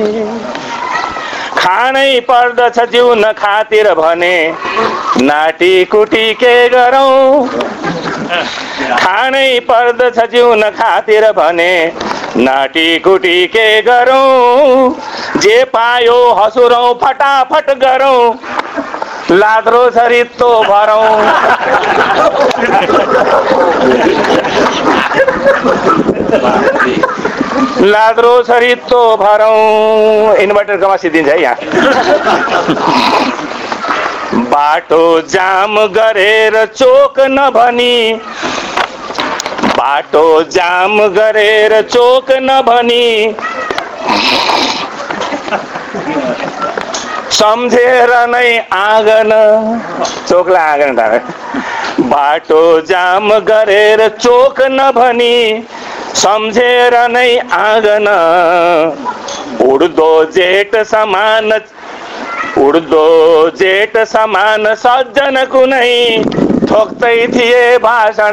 खानै पर्दछ जिउन खातिर भने नाटी कुटी के गरौँ खानै पर्दछ जिउन खातिर भने नाटी कुटी के गरौँ जे पायो हसुरौँ फटाफट गरौँ लाद्रो सरितो भरौँ लाद्रो सरितो भरौँ। इन्भर्टर कमा सिद्धिन्छ है यहाँ। बाटो जाम गरेर चोक नभनी बाटो जाम गरेर चोक नभनी सम्झेर नै आँगन चोकलाई आँगन धारे बाटो जाम गरेर चोक नभनी सम्झेर नै आँगन उड्दो जेठ समान उड्दो जेठ समान सज्जन कुनै ठोक्दै थिए भाषण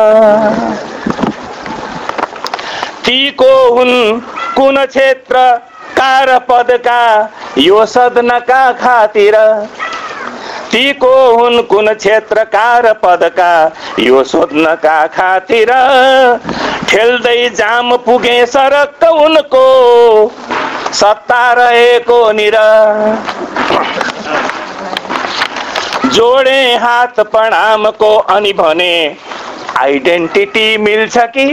तीको हुन् कुन क्षेत्र कार पदका यो सदनका खातिर तीको हुन् कुन क्षेत्रकार पदका यो सोध्नका खातिर ठेल्दै जाम पुगे सरक्क उनको सत्ता रहेको निर जोडे हात प्रणामको अनि भने आइडेन्टिटी मिल्छ कि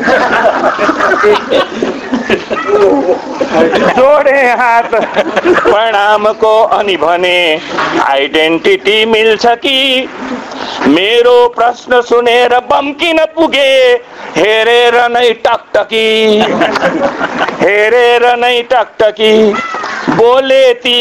जोडे हात प्रणामको अनि भने आइडेन्टिटी मिल्छ कि मेरो प्रश्न सुनेर बम किन पुगे हेरेर नै टकटकी हेरेर नै टकटकी बोले ती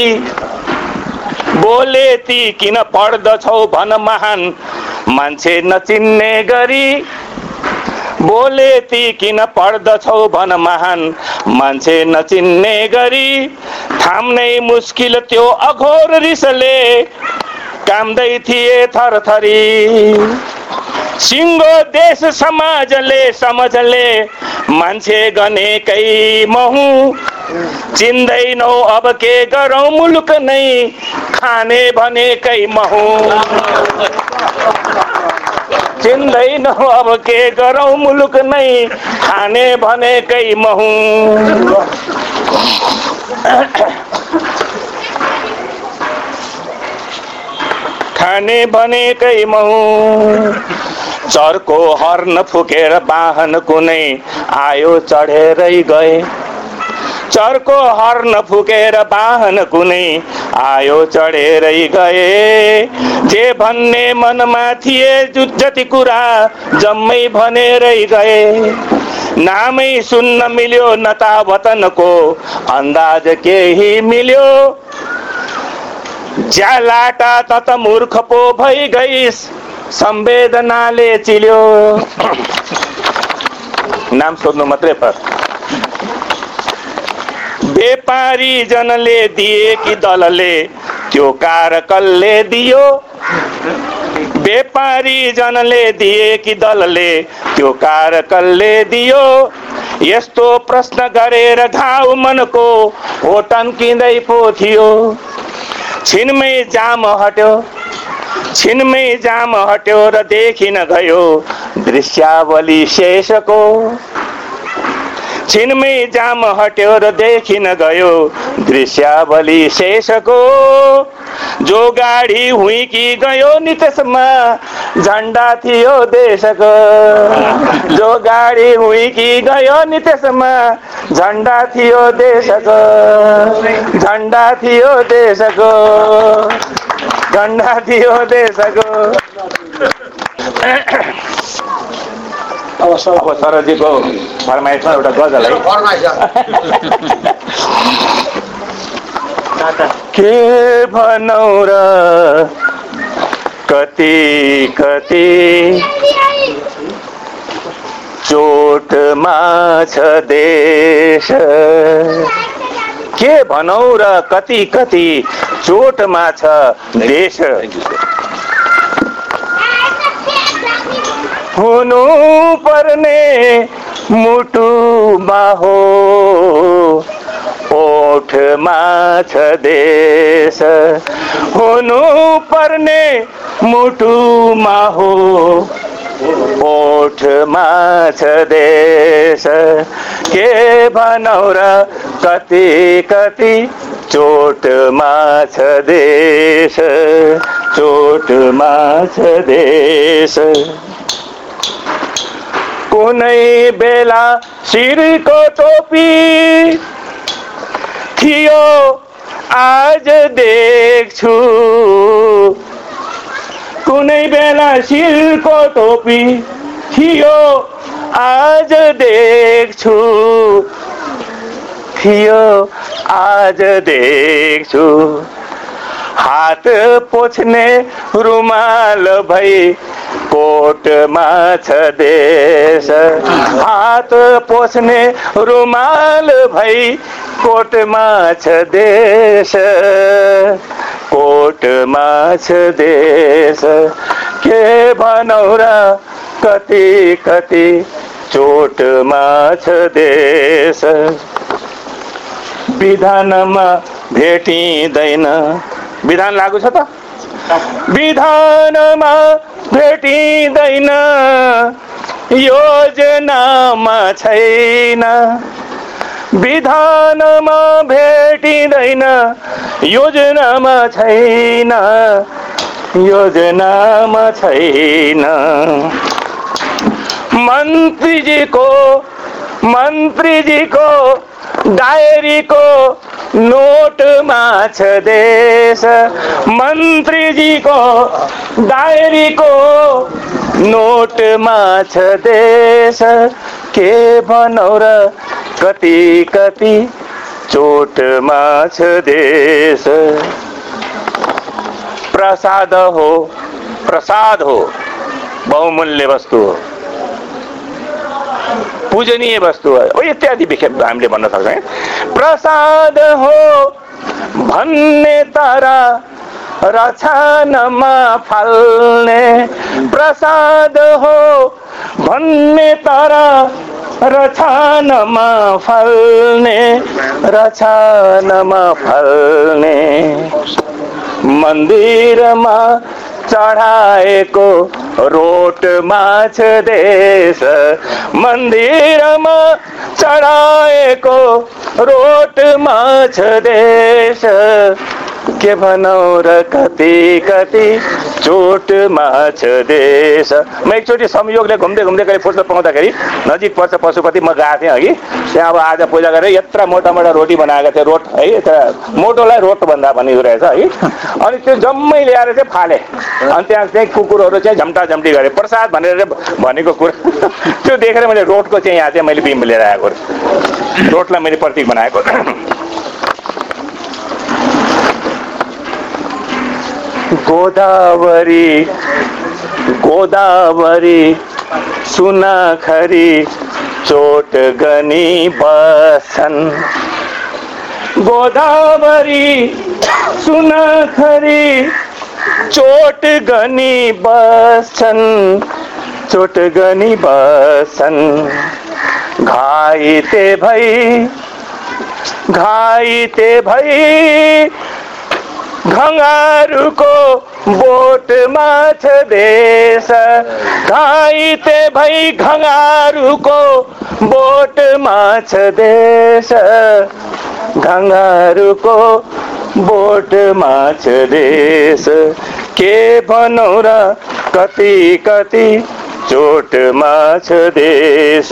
बोले ती किन पढ्दछौ भन महान मान्छे नचिन्ने गरी बोले ती किन पढ्दछौ भन महान मान्छे नचिन्ने गरी थाम्नै मुस्किल त्यो अघोर रिसले काम्दै थिए थरथरी सिङ्गो देश समाजले समझले मान्छे गनेकै महु चिन्दैनौ अब के गरौँ मुलुक नै खाने भनेकै महु चिन्दैनौ अब के गरौँ मुलुक नै खाने भनेकै महु खाने भनेकै महु चर्को हर्न फुकेर वाहन कुनै आयो चढेरै गए चर्को हर्न फुकेर वाहन कुनै आयो चढेरै गए जे भन्ने मनमा थिए जति कुरा जम्मै भनेरै गए नामै सुन्न मिल्यो नता वतनको अन्दाज केही मिल्यो ज्यालाटा तत मूर्ख पो भई गइस संवेदनाले चिल्यो नाम सोध्नु मात्रै पर्छ व्यापारी जनले दिए कि दलले त्यो कारकलले दियो व्यापारी जनले दिए कि दलले त्यो कारकलले दियो यस्तो प्रश्न गरेर घाउ मनको हो टन्किँदै पो थियो छिनमै जाम हट्यो छिनमै जाम हट्यो र देखिन गयो दृश्यावली शेषको छिनमै जाम हट्यो र देखिन गयो दृश्यावली शेषको जो गाडी हुइकी गयो नि त्यसमा झन्डा थियो देशको जो गाडी हुइकी गयो नि त्यसमा झन्डा थियो देशको झन्डा थियो देशको झन्डा थियो देशको अब सरजीको फरमाइसमा एउटा गजल है के भनौ र कति कति चोटमा छ देश के भनौ र कति कति चोटमा छ देश हुनु पर्ने मुटुमा हो ओठमा छ देश हुनु पर्ने मुटुमा हो ओठमा छ देश के भनौ र कति कति चोटमा छ देश चोटमा छ देश कुनै बेला शिरको टोपी थियो आज देख्छु कुनै बेला शिरको टोपी थियो आज देख्छु थियो आज देख्छु हात पोछ्ने रुमाल भई कोटमा छ देश हात पोछ्ने रुमाल भई कोटमा छ देश कोटमा छ देश के भनौ र कति कति चोटमा छ देश विधानमा भेटिँदैन विधान लागू छ त विधानमा भेटिँदैन योजनामा छैन विधानमा भेटिँदैन योजनामा छैन योजनामा छैन मन्त्रीजीको मन्त्रीजीको डायरीको नोट माछ देश मन्त्रीजीको डायरीको नोट माछ देश के भनौ र कति कति चोट माछ देश। प्रसाद हो प्रसाद हो बहुमूल्य वस्तु हो, पूजनीय वस्तु हो इत्यादि विषय हामीले भन्न सक्छौँ। प्रसाद हो भन्ने तारा रछानमा फाल्ने, प्रसाद हो भन्ने तारा रछानमा फाल्ने, रछानमा फाल्ने। मन्दिरमा चढाएको रोट माछ देश, मन्दिरमा चढाएको रोट माछ देश के भनौ र कति कति चोट माछ देश। म एकचोटि संयोगले घुम्दै घुम्दै गएर फुर्सद पाउँदाखेरि नजिक पर्छ पशुपति, म गएको थिएँ अघि त्यहाँ। अब आज पूजा गरेर यत्रो मोटा मोटा रोटी बनाएको थिएँ, रोट है, मोटोलाई रोट भन्दा भनिँदो रहेछ है। अनि त्यो जम्मै ल्याएर चाहिँ फाले, अनि त्यहाँ चाहिँ कुकुरहरू चाहिँ झम्टा झम्टी गरे प्रसाद भनेर भनेको कुरा त्यो देखेर मैले रोटको चाहिँ यहाँ चाहिँ मैले बिम्ब लिएर आएको, रोटलाई मैले प्रतीक बनाएको। गोदावरी गोदावरी सुनाखरी चोट गनी बस्छन्, गोदावरी सुनाखरी चोट गनी बस्छन्, चोट गनी बस्छन्। घाइते भई घाइते भई घंगारुको बोट माछ देश, घाइते भई घंगारुको बोट माछ देश, घंगारुको बोट माछ देश के भनौ र कति कति चोट माछ देश।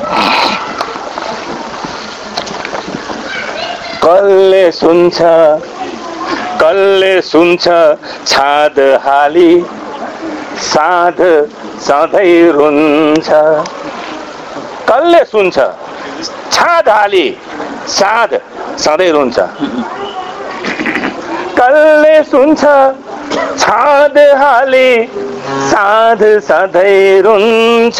कसले सुन्छ कसले सुन्छ छाद हाली साध सधैँ रुन्छ, कसले सुन्छ छाद हाली साध सधैँ रुन्छ, कसले सुन्छ छाद हाली साध सधैँ रुन्छ,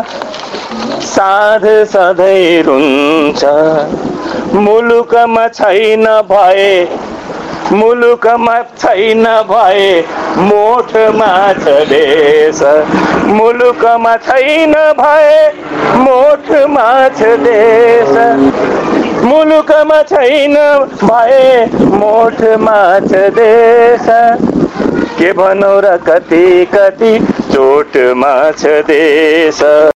साध सधैँ रुन्छ। मुलुकमा छैन भए मुलुकमा छैन भए मोठ माछ देश, मुलुकमा छैन भए मोठ माछ देश, मुलुकमा छैन भए मोठ माछ देश के भनौ र कति कति चोट माछ देश।